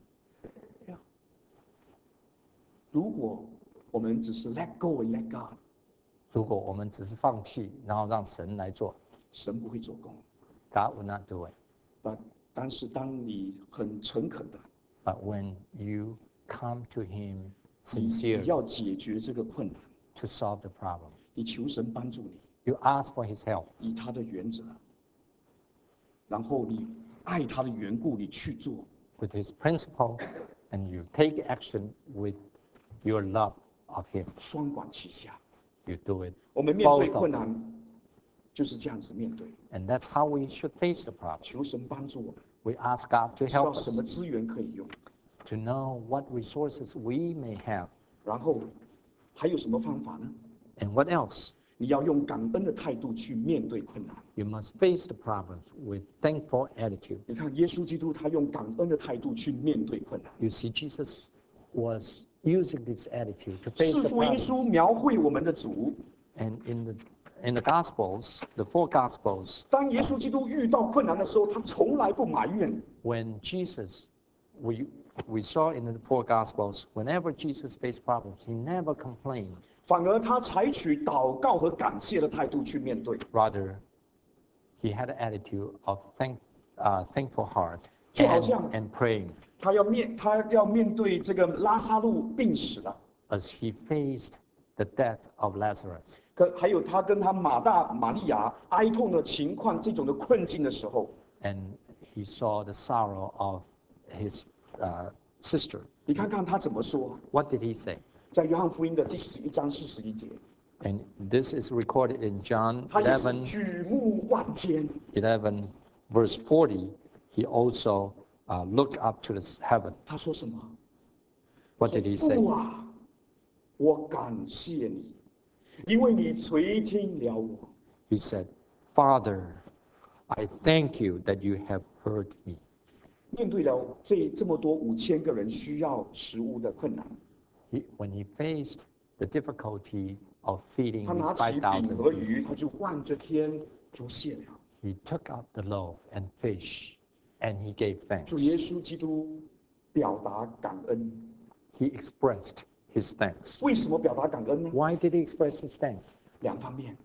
如果我们只是 let go and let God， 如果我们只是放弃，然后让神来做， 神不会做工。 God will not do it. But 但是当你很诚恳的， But when you come to Him 你你 sincerely 要解决这个困难， to solve the problem, 你求神帮助你， you ask for His help 以他的原则，然后你爱他的缘故，你去做， with His principle, and you take action with your love of Him. 双管齐下。 You do it 我们面对 both of 困 them. 难，就是这样子面对， And that's how we should face the problem. 求神帮助我们， We ask God to 知道 help 什 us 么资源可以用， to know what resources we may have. 然后还有什么方法呢？ And what else? 你要用感恩的态度去面对困难。 You must face the problems with thankful attitude. 你看，耶稣基督他用感恩的态度去面对困难。 You see, Jesus was using this attitude to face 四 the 福音书 problems. 描绘我们的主， And in the in the Gospels, the four Gospels, 当耶稣基督遇到困难的时候，他从来不埋怨， when Jesus, we we saw in the four Gospels, whenever Jesus faced problems, he never complained. 反而他采取祷告和感谢的态度去面对。 Rather, he had an attitude of thank, uh, thankful heart 就好 and, 像 and praying 他要面他要面对这个拉萨路病死了， as he faced the death of Lazarus. 可还有他跟他马大玛利亚哀痛的情况，这种的困境的时候， And he saw the sorrow of his uh, sister. 你看看他怎么说， What did he say? 在约翰福音的第十一章四十一节， And this is recorded in John 他也是 eleven, 举目望天， eleven verse forty. He also uh, looked up to the heaven. 他说什么？ What did he say? 父啊，我感谢你，因为你垂听了我。 He said, Father, I thank you that you have heard me. 面对了这这么多五千个人需要食物的困难， He, when he faced the difficulty of feeding 他 these 拿起 five 饼 thousand 和 people, 鱼，他就望着天，主谢了。 he took up the loaf and fish, and he gave 主耶 thanks. 稣基督表达感恩， He expressed his thanks. 为什么表达感恩呢？ Why did he express his thanks? 两方面，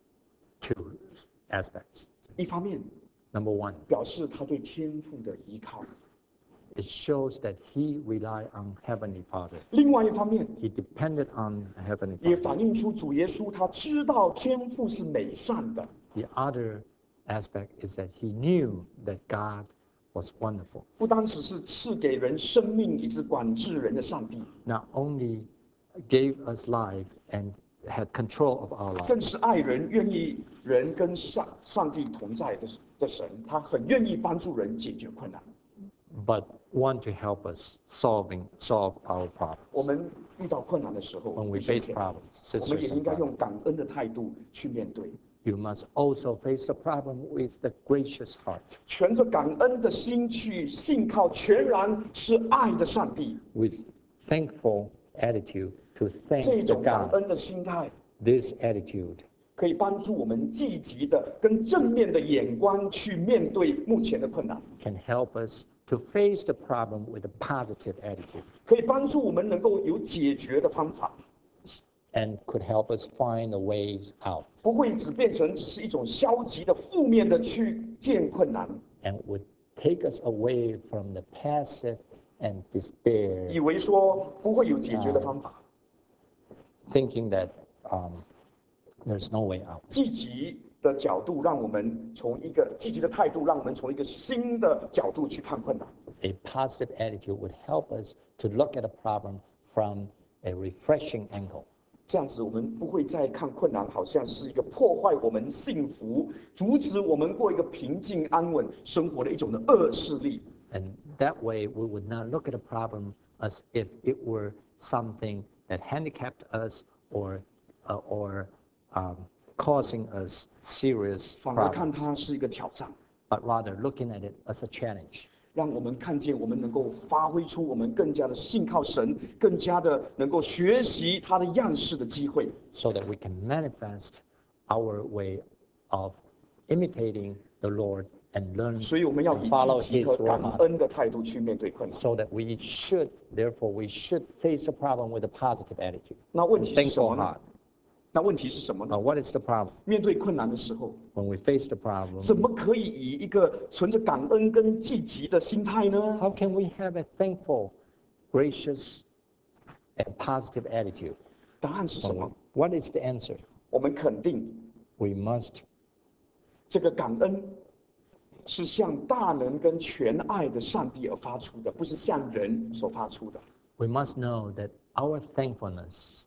Two aspects. 一方面 Number one, 表示他对天父的依靠， it shows that he relied on Heavenly Father. 另外一方面 He depended on Heavenly 也 Father. 反映出主耶稣他知道天父是美善的， The other aspect is that he knew that God was wonderful. 不单只是赐给人生命以及管制人的上帝， Not only gave us life and had control of our life, 更是爱人、愿意人跟上上帝同在的的神，他很愿意帮助人解决困难。 but want to help us solving solve our 我 problems. 们遇到困难的时候， When we 弟兄 face 姐妹 problems, 我们也 sisters 应 and 该 brothers, 用感恩的态度去面对， you must also face the problem with the gracious heart, 存着感恩的心去信靠全然是爱的上帝。 with thankful attitude to 这 thank the 种感 God. 恩的心态， This attitude 可以帮助我们积极的、跟正面的眼光去面对目前的困难， can help us to face the problem with a positive attitude 可以帮助我们能够有解决的方法， and could help us find the ways out 不会只变成只是一种消极的、负面的去见困难， and would take us away from the passive and despair, 以为说不会有解决的方法。 thinking that um, there's no way out. 积极的角度，让我们从一个积极的态度，让我们从一个新的角度去看困难。 A positive attitude would help us to look at a problem from a refreshing angle. 这样子，我们不会再看困难好像是一个破坏我们幸福、阻止我们过一个平静安稳生活的一种的恶势力。 And that way, we would not look at a problem as if it were something that handicapped us or, uh, or um, causing us serious 反而看 problems, 它是一个挑战， but rather looking at it as a challenge, 让我们看见我们能够发挥出我们更加的信靠神，更加的能够学习他的样式的机会。 so that we can manifest our way of imitating the Lord and learn 所以我们要 and 以 follow 积极 His 和 role 感 model. 恩的态度去面对困难。 So that we should, therefore, we should face a problem with a positive attitude, 那问题是什 thankful 么呢？ heart. 那问题是什么呢？ Now, what is the problem? 面对困难的时候， When we face the problem, 怎么可以以一个存着感恩跟积极的心态呢？ how can we have a thankful, gracious, and positive attitude? 答案是什 When we- 么？ what is the answer? 我们肯定 We must 这个感恩是向大能跟全爱的上帝而发出的，不是向人所发出的。 we must know that our thankfulness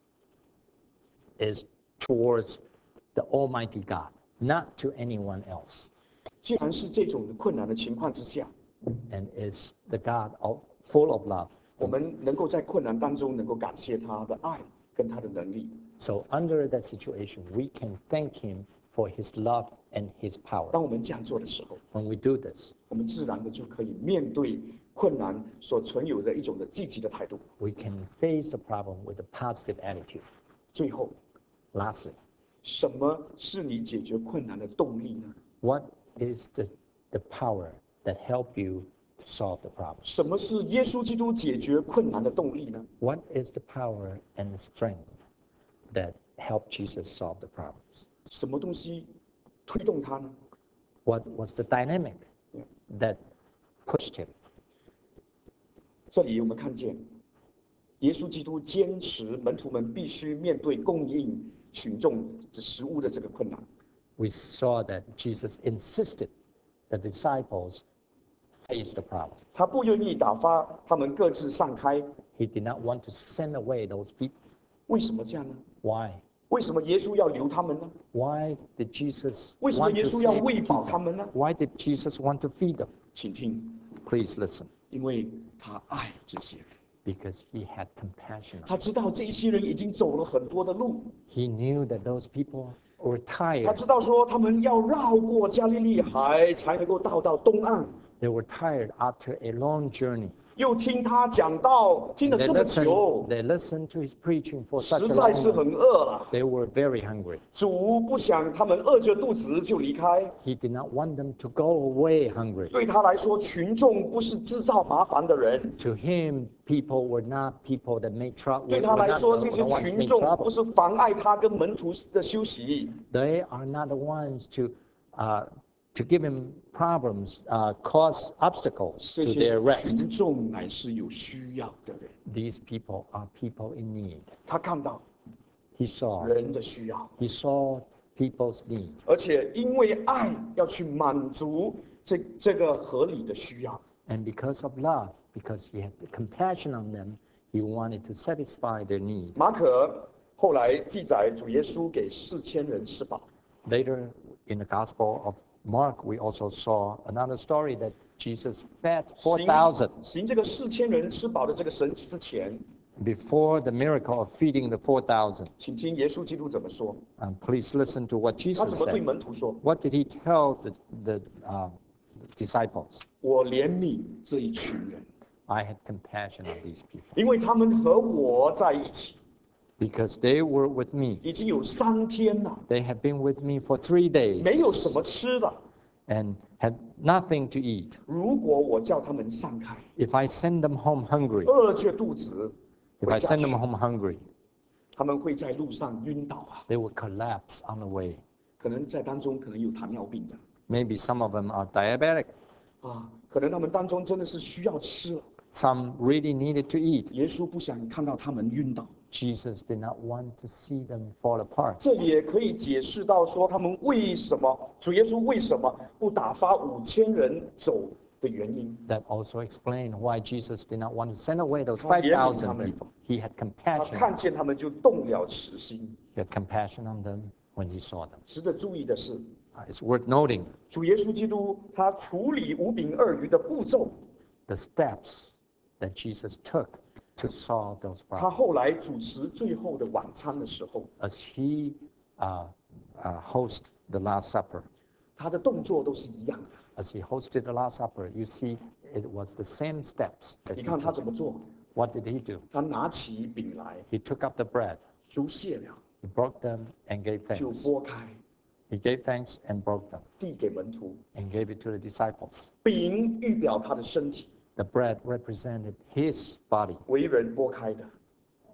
is towards the Almighty God, not to anyone else, 既然是这种困难的情况之下， and is the God of, full of love. 我们能够在困难当中能够感谢他的爱跟他的能力。 So under that situation, we can thank Him for His love and His power. 当我们这样做的时候， When we do this, 我们自然的就可以面对困难所存有的一种的积极的态度。 we can face the problem with a positive attitude. 最后， Lastly, 什么是你解决困难的动力呢？ what is the, the power that help you to solve the problem? 什么是耶稣基督解决困难的动力呢？ What is the power and the strength that help Jesus solve the problems? 什么东西推动他呢？ What was the dynamic that pushed him? 这里我们看见，耶稣基督坚持门徒们必须面对供应群众的食物的这个困难。 We saw that Jesus insisted the disciples face the problem. 他不愿意打发他们各自散开。 He did not want to send away those people. 为什么这样呢？ Why? 为什么耶稣要留他们呢？ Why did Jesus 为什么 want 耶 to 稣要 save 喂饱 people? 他们呢？ Why did Jesus want to feed them? 请听， Please listen. 因为他爱这些人， Because he had compassion. 他知道这些人已经走了很多的路， He knew that those people were 他 tired. 知道说他们要绕过加利利海才能够到到东岸。 They were tired after a long journey. 又听他讲道，听了 They 这么 listened, 久， they listened to his preaching for such 实 a 在是 long 很 time. 饿了。 They were very hungry. 主不想他们饿着肚子就离开。 He did not want them to go away hungry. 对他来说，群众不是制造麻烦的人。 To him, people were not people that made trouble. 对 Were 他 not 来 the, 说， the 这些 ones 群 made 众不 trouble. 是妨碍他跟门徒的休息。 They are not the ones to uh, to give him problems, uh, cause obstacles 这 to 些 their rest. 群众乃是有需要的人。 These people are people in need. 他看到 He saw, 人的需要， he saw people's need. 而且因为爱要去满足这这个合理的需要。 And because of love, because he had compassion on them, he wanted to satisfy their need. 马可后来记载，主耶稣给四千人吃饱。 Later in the Gospel of Mark, we also saw another story that Jesus fed 行 four thousand. 行这个四千人吃饱的这个神迹之前， Before the miracle of feeding the four thousand. 请听耶稣基督怎么说？ Um, please listen to what 他 Jesus 怎么对 said. 门徒说？ What did he tell the, the uh, disciples? 我怜悯这一群人， I had compassion on these people 因为他们和我在一起 because they were with me. 已经有三天了， They had been with me for three days 没有什么吃的。 and had nothing to eat. 如果我叫他们散开， If I send them home hungry, 饿着肚子 if 回 I 家 send them 去， home hungry, 他们会在路上晕倒啊， they would collapse on the way. 可能在当中可能有糖尿病的 Maybe some of them are diabetic. 啊，可能他们当中真的是需要吃了。 Some really needed to eat. 耶稣不想看到他们晕倒， Jesus did not want to see them fall apart. 这也可以解释到说他们为什么主耶稣为什么不打发五千人走的原因。 That also explained why Jesus did not want to send away those 他怜悯 five 他 thousand 们。 people. He had 他 compassion. 看见他们就动了慈心。 He had compassion on them when he saw them. 值得注意的是， Uh, It's worth noting 主耶稣基督他处理五饼二鱼的步骤， the steps that Jesus took to solve those 他 problems. 后来主持最后的晚餐的时候， As he uh, uh, hosted the Last Supper, 他的动作都是一样的。 as he hosted the Last Supper, you see it was the same steps that 你 he 看他 took. 怎么做？ What did he do? 他拿起饼来， He took up the bread, 煮谢了， he broke them and gave 就 thanks. 拨开， He gave thanks and broke them 递给门徒。 and gave it to the disciples. 饼预表他的身体， The bread represented his body. 为人拨开的。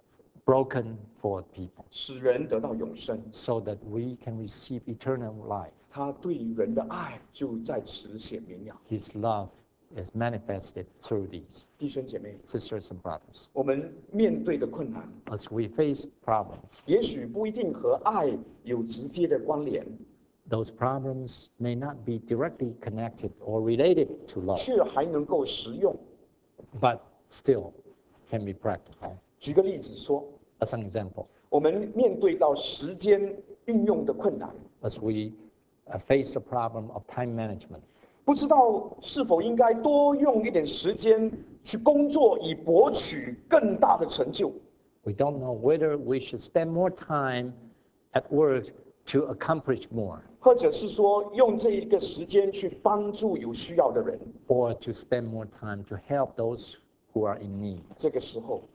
broken for people 使人得到永生。 so that we can receive eternal life. 他对人的爱就在此显明了。 His love is manifested through these. 弟兄姐妹， Sisters and brothers, 我们面对的困难， as we face problems, 也许不一定和爱有直接的关联， those problems may not be directly connected or related to love, 却还能够实用。 but still can be practical. 举个例子说， As an example, 我们面对到时间运用的困难， as we uh, face the problem of time management, 不知道是否应该多用一点时间去工作，以博取更大的成就。 we don't know whether we should spend more time at work to accomplish more 或者是说用这一个时间去帮助有需要的人。 or to spend more time to help those who are in need. 这个时候，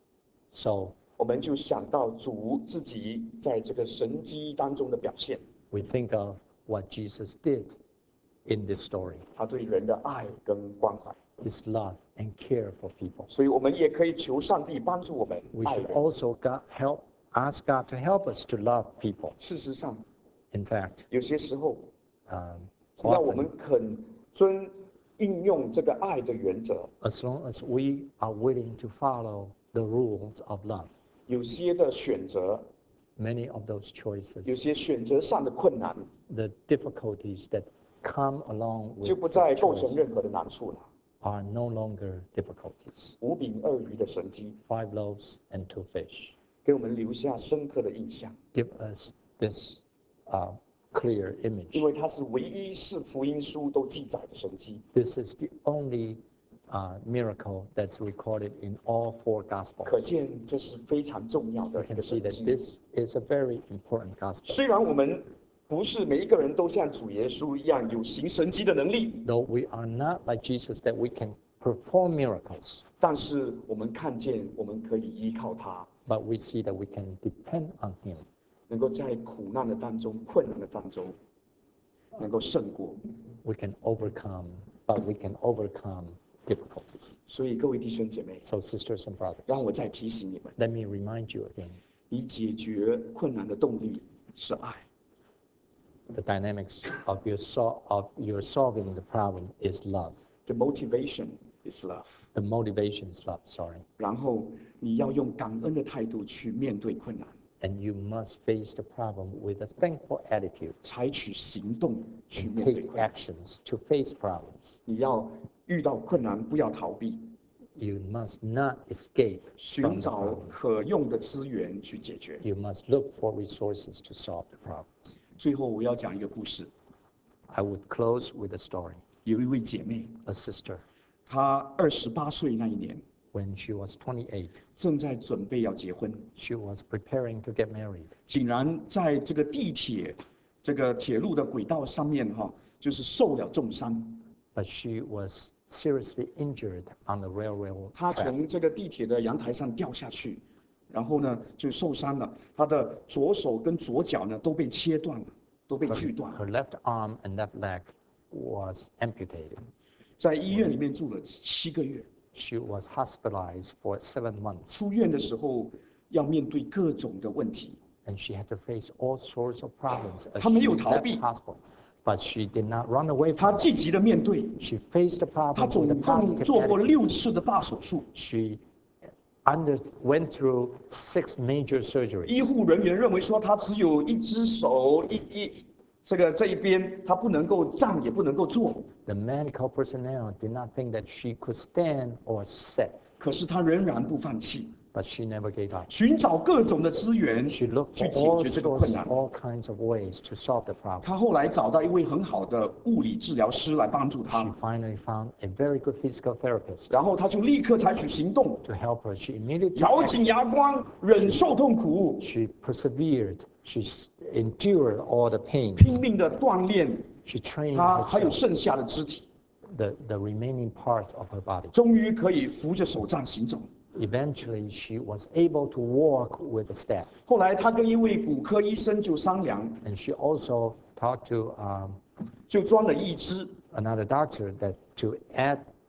So 我们就想到主自己在这个神迹当中的表现， we think of what Jesus did in this story, 他对人的爱跟关怀。 his love and care for people. 所以我们也可以求上帝帮助我们 We 爱 should 人。 also God help, ask God to help us to love people. 事实上， In fact, 有些时候， um, 只要我 often, 们肯遵应用这个爱的原则， as long as we are willing to follow the rules of love, 有些的选择， many of those 有 choices, 些选择上的困难， the difficulties that come along 就 with 不再 the 构成 choice 任何的难处了。 are no longer difficulties. 五饼二鱼的神迹， Five loaves and two fish 给我们留下深刻的印象， give us this uh, clear 因 image. 为它是唯一是福音书都记载的神迹。 This is the only uh, miracle that's recorded in all four 可 Gospels. 见这是非常重要 You 的一 can 个 see 神 that 迹。 this is a very important gospel. 虽然我们不是每一个人都像主耶稣一样有行神迹的能力， Though we are not like Jesus that we can perform miracles, 但是我们看见我们可以依靠他， but we see that we can depend on him. 能够在苦难的当中、困难的当中，能够胜过。 We can overcome, but we can overcome difficulties. 所以各位弟兄姐妹， So sisters and brothers, 让我再提醒你们， let me remind you again, 你解决困难的动力是爱。 the dynamics of your, sol- of your solving the problem is love. The motivation is love。 The motivation is love, sorry. 然后你要用感恩的态度去面对困难， And you must face the problem with a thankful attitude 采取行动去 and 面对 take 困难。 actions to face problems. 你要遇到困难不要逃避， You must not escape 寻 from the 找 problem. 可用的资源去解决。 You must look for resources to solve the problem. 最后我要讲一个故事， I would close with a story. 有一位姐妹， A sister, 她二十八岁那一年， when she was twenty-eight, 正在准备要结婚， she was preparing to get married. 竟然在这个地铁这个铁路的轨道上面哈，就是受了重伤。 But she was seriously injured on the railroad 她 track. 从这个地铁的阳台上掉下去，然后呢就受伤了。她的左手跟左脚呢都被切断了，都被锯断了。 Her left arm and left leg was amputated. 在医院里面住了七个月。 She was hospitalized for seven months, 出院的时候要面对各种的问题， and she had to face all sorts of problems as 她没 she 有逃 left 避。 hospital. But she did not run away 她 from it. 积极的面对。 She faced the 她 problem 总 with a 共 positive 做过 attitude. 六次的大手术， She under, went through six major 医 surgeries. 护人员认为说她只有一只手，一一这个这一边她不能够站也不能够坐， The medical personnel did not think that she could stand or sit, 可是她仍然不放弃， but she never gave up. 寻找各种的资源 She 去 looked 解 for all 决这个困 sorts, 难。 all kinds of ways to solve the problem. 她后来找到一位很好的物理治疗师来帮助 She 她， finally found a very good physical therapist 然后她就立刻采取行动， to help her. She immediately 咬 acted. 紧牙关，忍受痛苦， She persevered. She s- endured all the 拼 pains. 命的锻炼 She trained 她还有 herself, 剩下的肢体， the, the remaining parts of her body. 终于可以扶着手杖行走。 Eventually, she was able to walk with a staff. 后来她跟一位骨科医生就商量， And she also talked to um, 就装了义肢， another doctor that to add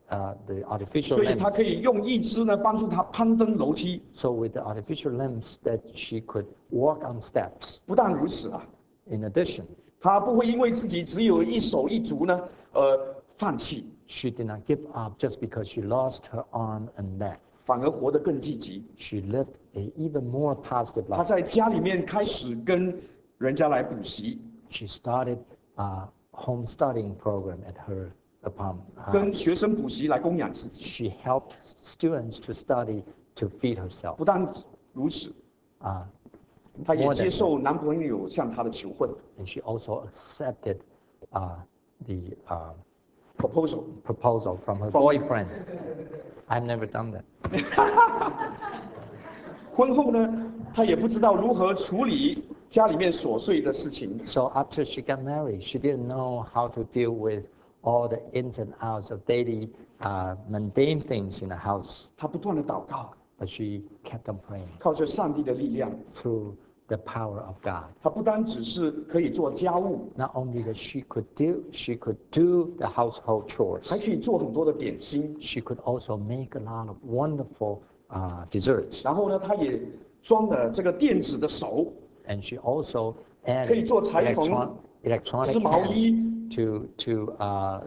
uh, the artificial 所以他可 limbs. 以用一只呢帮助他攀登楼梯。 So with the artificial limbs that she could walk on steps. 不但如此啊， In addition, 他不会因为自己只有一手一足呢，而放弃， she did not give up just because she lost her arm and leg. 反而活得更积极。 She lived a even more positive 他 life. 在家里面开始跟人家来补习， She started a home studying program at her apartment. 跟 house. 学生补习来供养自己。 She helped students to study to feed herself. 不但如此， Uh, 她也 more than 接受男朋友向她的求婚 and she also accepted uh, the uh, proposal。 proposal from her From- boyfriend. I've never done that. 婚后呢，她也不知道如何处理家里面琐碎的事情， So after she got married, she didn't know how to deal with all the ins and outs of daily uh, mundane things in the house. 她不断的祷告， But she kept on praying 靠着上帝的力量， through the power of God. 她不单只是可以做家务， Not only that she could do, she could do the household chores. 还可以做很多的点心。 She could also make a lot of wonderful uh, desserts. 然后呢，她也装了这个电子的手， And she also 可以 added 做裁缝， electron- electronic 织毛衣， hands to, to, uh,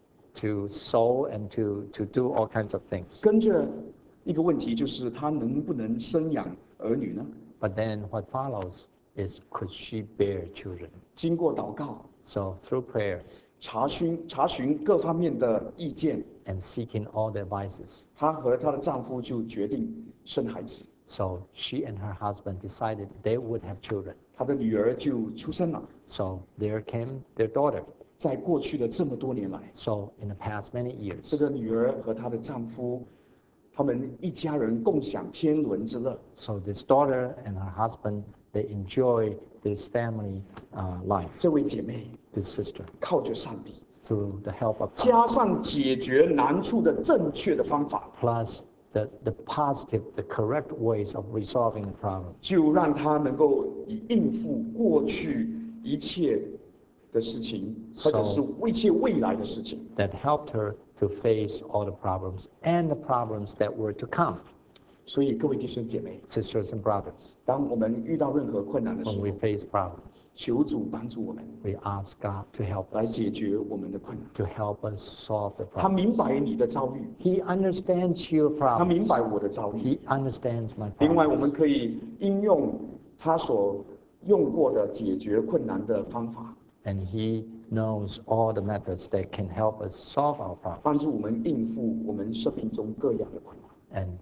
to sew and to, to do all kinds of things. 跟着一个问题就是她能不能生养儿女呢？ But then what follows is, could she bear children? 经过祷告、 So through prayers 查询、查询各方面的意见， and seeking all the advices, 她和她的丈夫就决定生孩子， so she and her husband decided they would have children. 她的女儿就出生了。 So there came their daughter. 在过去的这么多年来， So in the past many years, 这个女儿和她的丈夫，他们一家人共享天伦之乐。 so this daughter and her husband, they enjoy this family uh, life, 这位姐妹 this sister, 靠着上帝， through the help of God, 加上解决难处的正确的方法， plus the, the positive, the correct ways of resolving the problem. 就让她能够以应付过去一切的事情，或者是一切未来的事情。 That helped her to face all the problems and the problems that were to come. 所以各位弟兄姐妹， Sisters and brothers, 当我们遇到任何困难的时 when 候 we，face problems, 求主帮助我们 we ask God to help 来 us, 解决我们的困难。 to help us solve the 他 problem. 明白你的遭遇， He understands your 他明 problems. 白我的遭遇。 He understands my 另外，我 problems. 们可以应用他所用过的解决困难的方法， And he knows all the methods that can help us solve our problems, 帮助我们应付我们生命中各样的困难。 and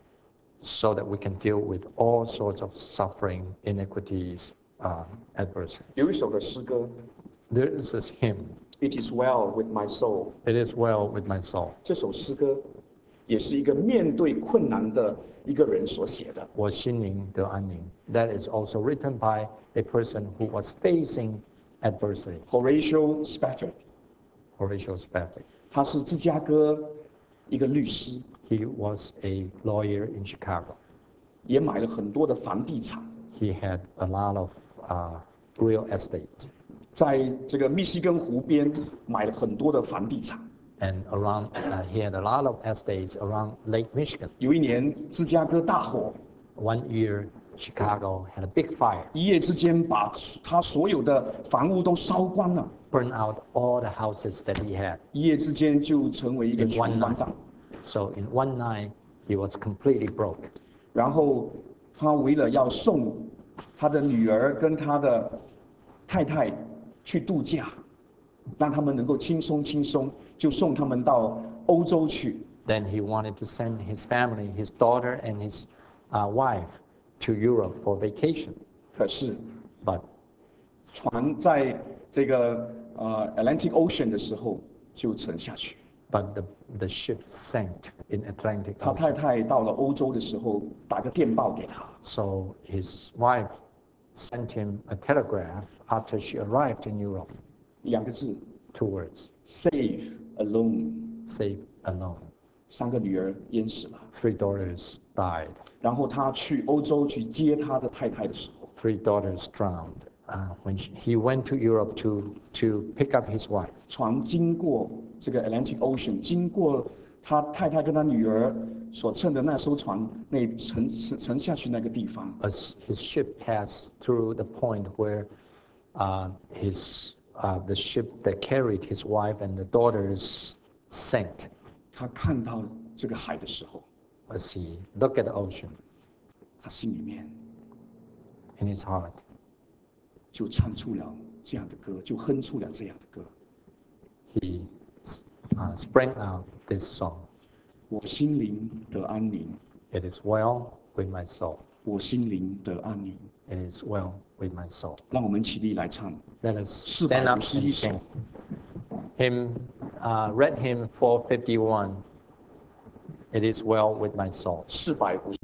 so that we can deal with all sorts of suffering, iniquities, uh, adversity. 有一首的诗歌 There is this hymn, ，It is well with my soul。 It is well with my soul. 这首诗歌也是一个面对困难的一个人所写的。 我心灵得安宁. That is also written by a person who was facing adversity, Horatio Spafford， Horatio Spafford. 他是芝加哥一个律师， He was a lawyer in Chicago. 也买了很多的房地产， He had a lot of uh, real estate. 在这个密西根湖边买了很多的房地产。 And around, uh, he had a lot of estates around Lake Michigan. 有一年芝加哥大火， One year, Chicago had a big fire, 一夜之间把他所有的房屋都烧光了， burned out all the houses that he had. 一夜之间就成为一个 In 穷 one 光 night. 蛋。 So in one night, he was completely broke. 然后他为了要送他的女儿跟他的太太去度假，让他们能够轻松轻松，就送他们到欧洲去。 Then he wanted to send his family, his daughter and his uh, wife, to Europe for vacation. 可是 But 船在这个呃 Atlantic Ocean 的时候就沉下去。 but the, the ship sank in Atlantic 他太 Ocean. 太到了欧洲的时候，打个电报给他， So his wife sent him a telegraph after she arrived in Europe. 两个字 Two words, ：save alone。 save alone. 三个女儿淹死了。 Three daughters died. 然后他去欧洲去接他的太太的时候， Three daughters drowned. Uh, when she, he went to Europe to, to pick up his wife, 船经过这个 Atlantic Ocean，经过他太太跟他女儿所乘的那艘船那沉沉沉下去那个地方， As his ship passed through the point where uh, his uh, the ship that carried his wife and the daughters sank. 他看到这个海的时候， As he looked at the ocean 他心里面 in his heart, 就唱出了这样的歌，就哼出了这样的歌。 he uh, sprang out this song. 我心灵得安宁， It is well with my soul. 我心灵得安宁。 It is well with my soul. 让我们起立来唱 Let us 四 stand 百 up 五十 and 一首 sing. Hymn, uh, read hymn four fifty-one. It is well with my soul. 四百五十。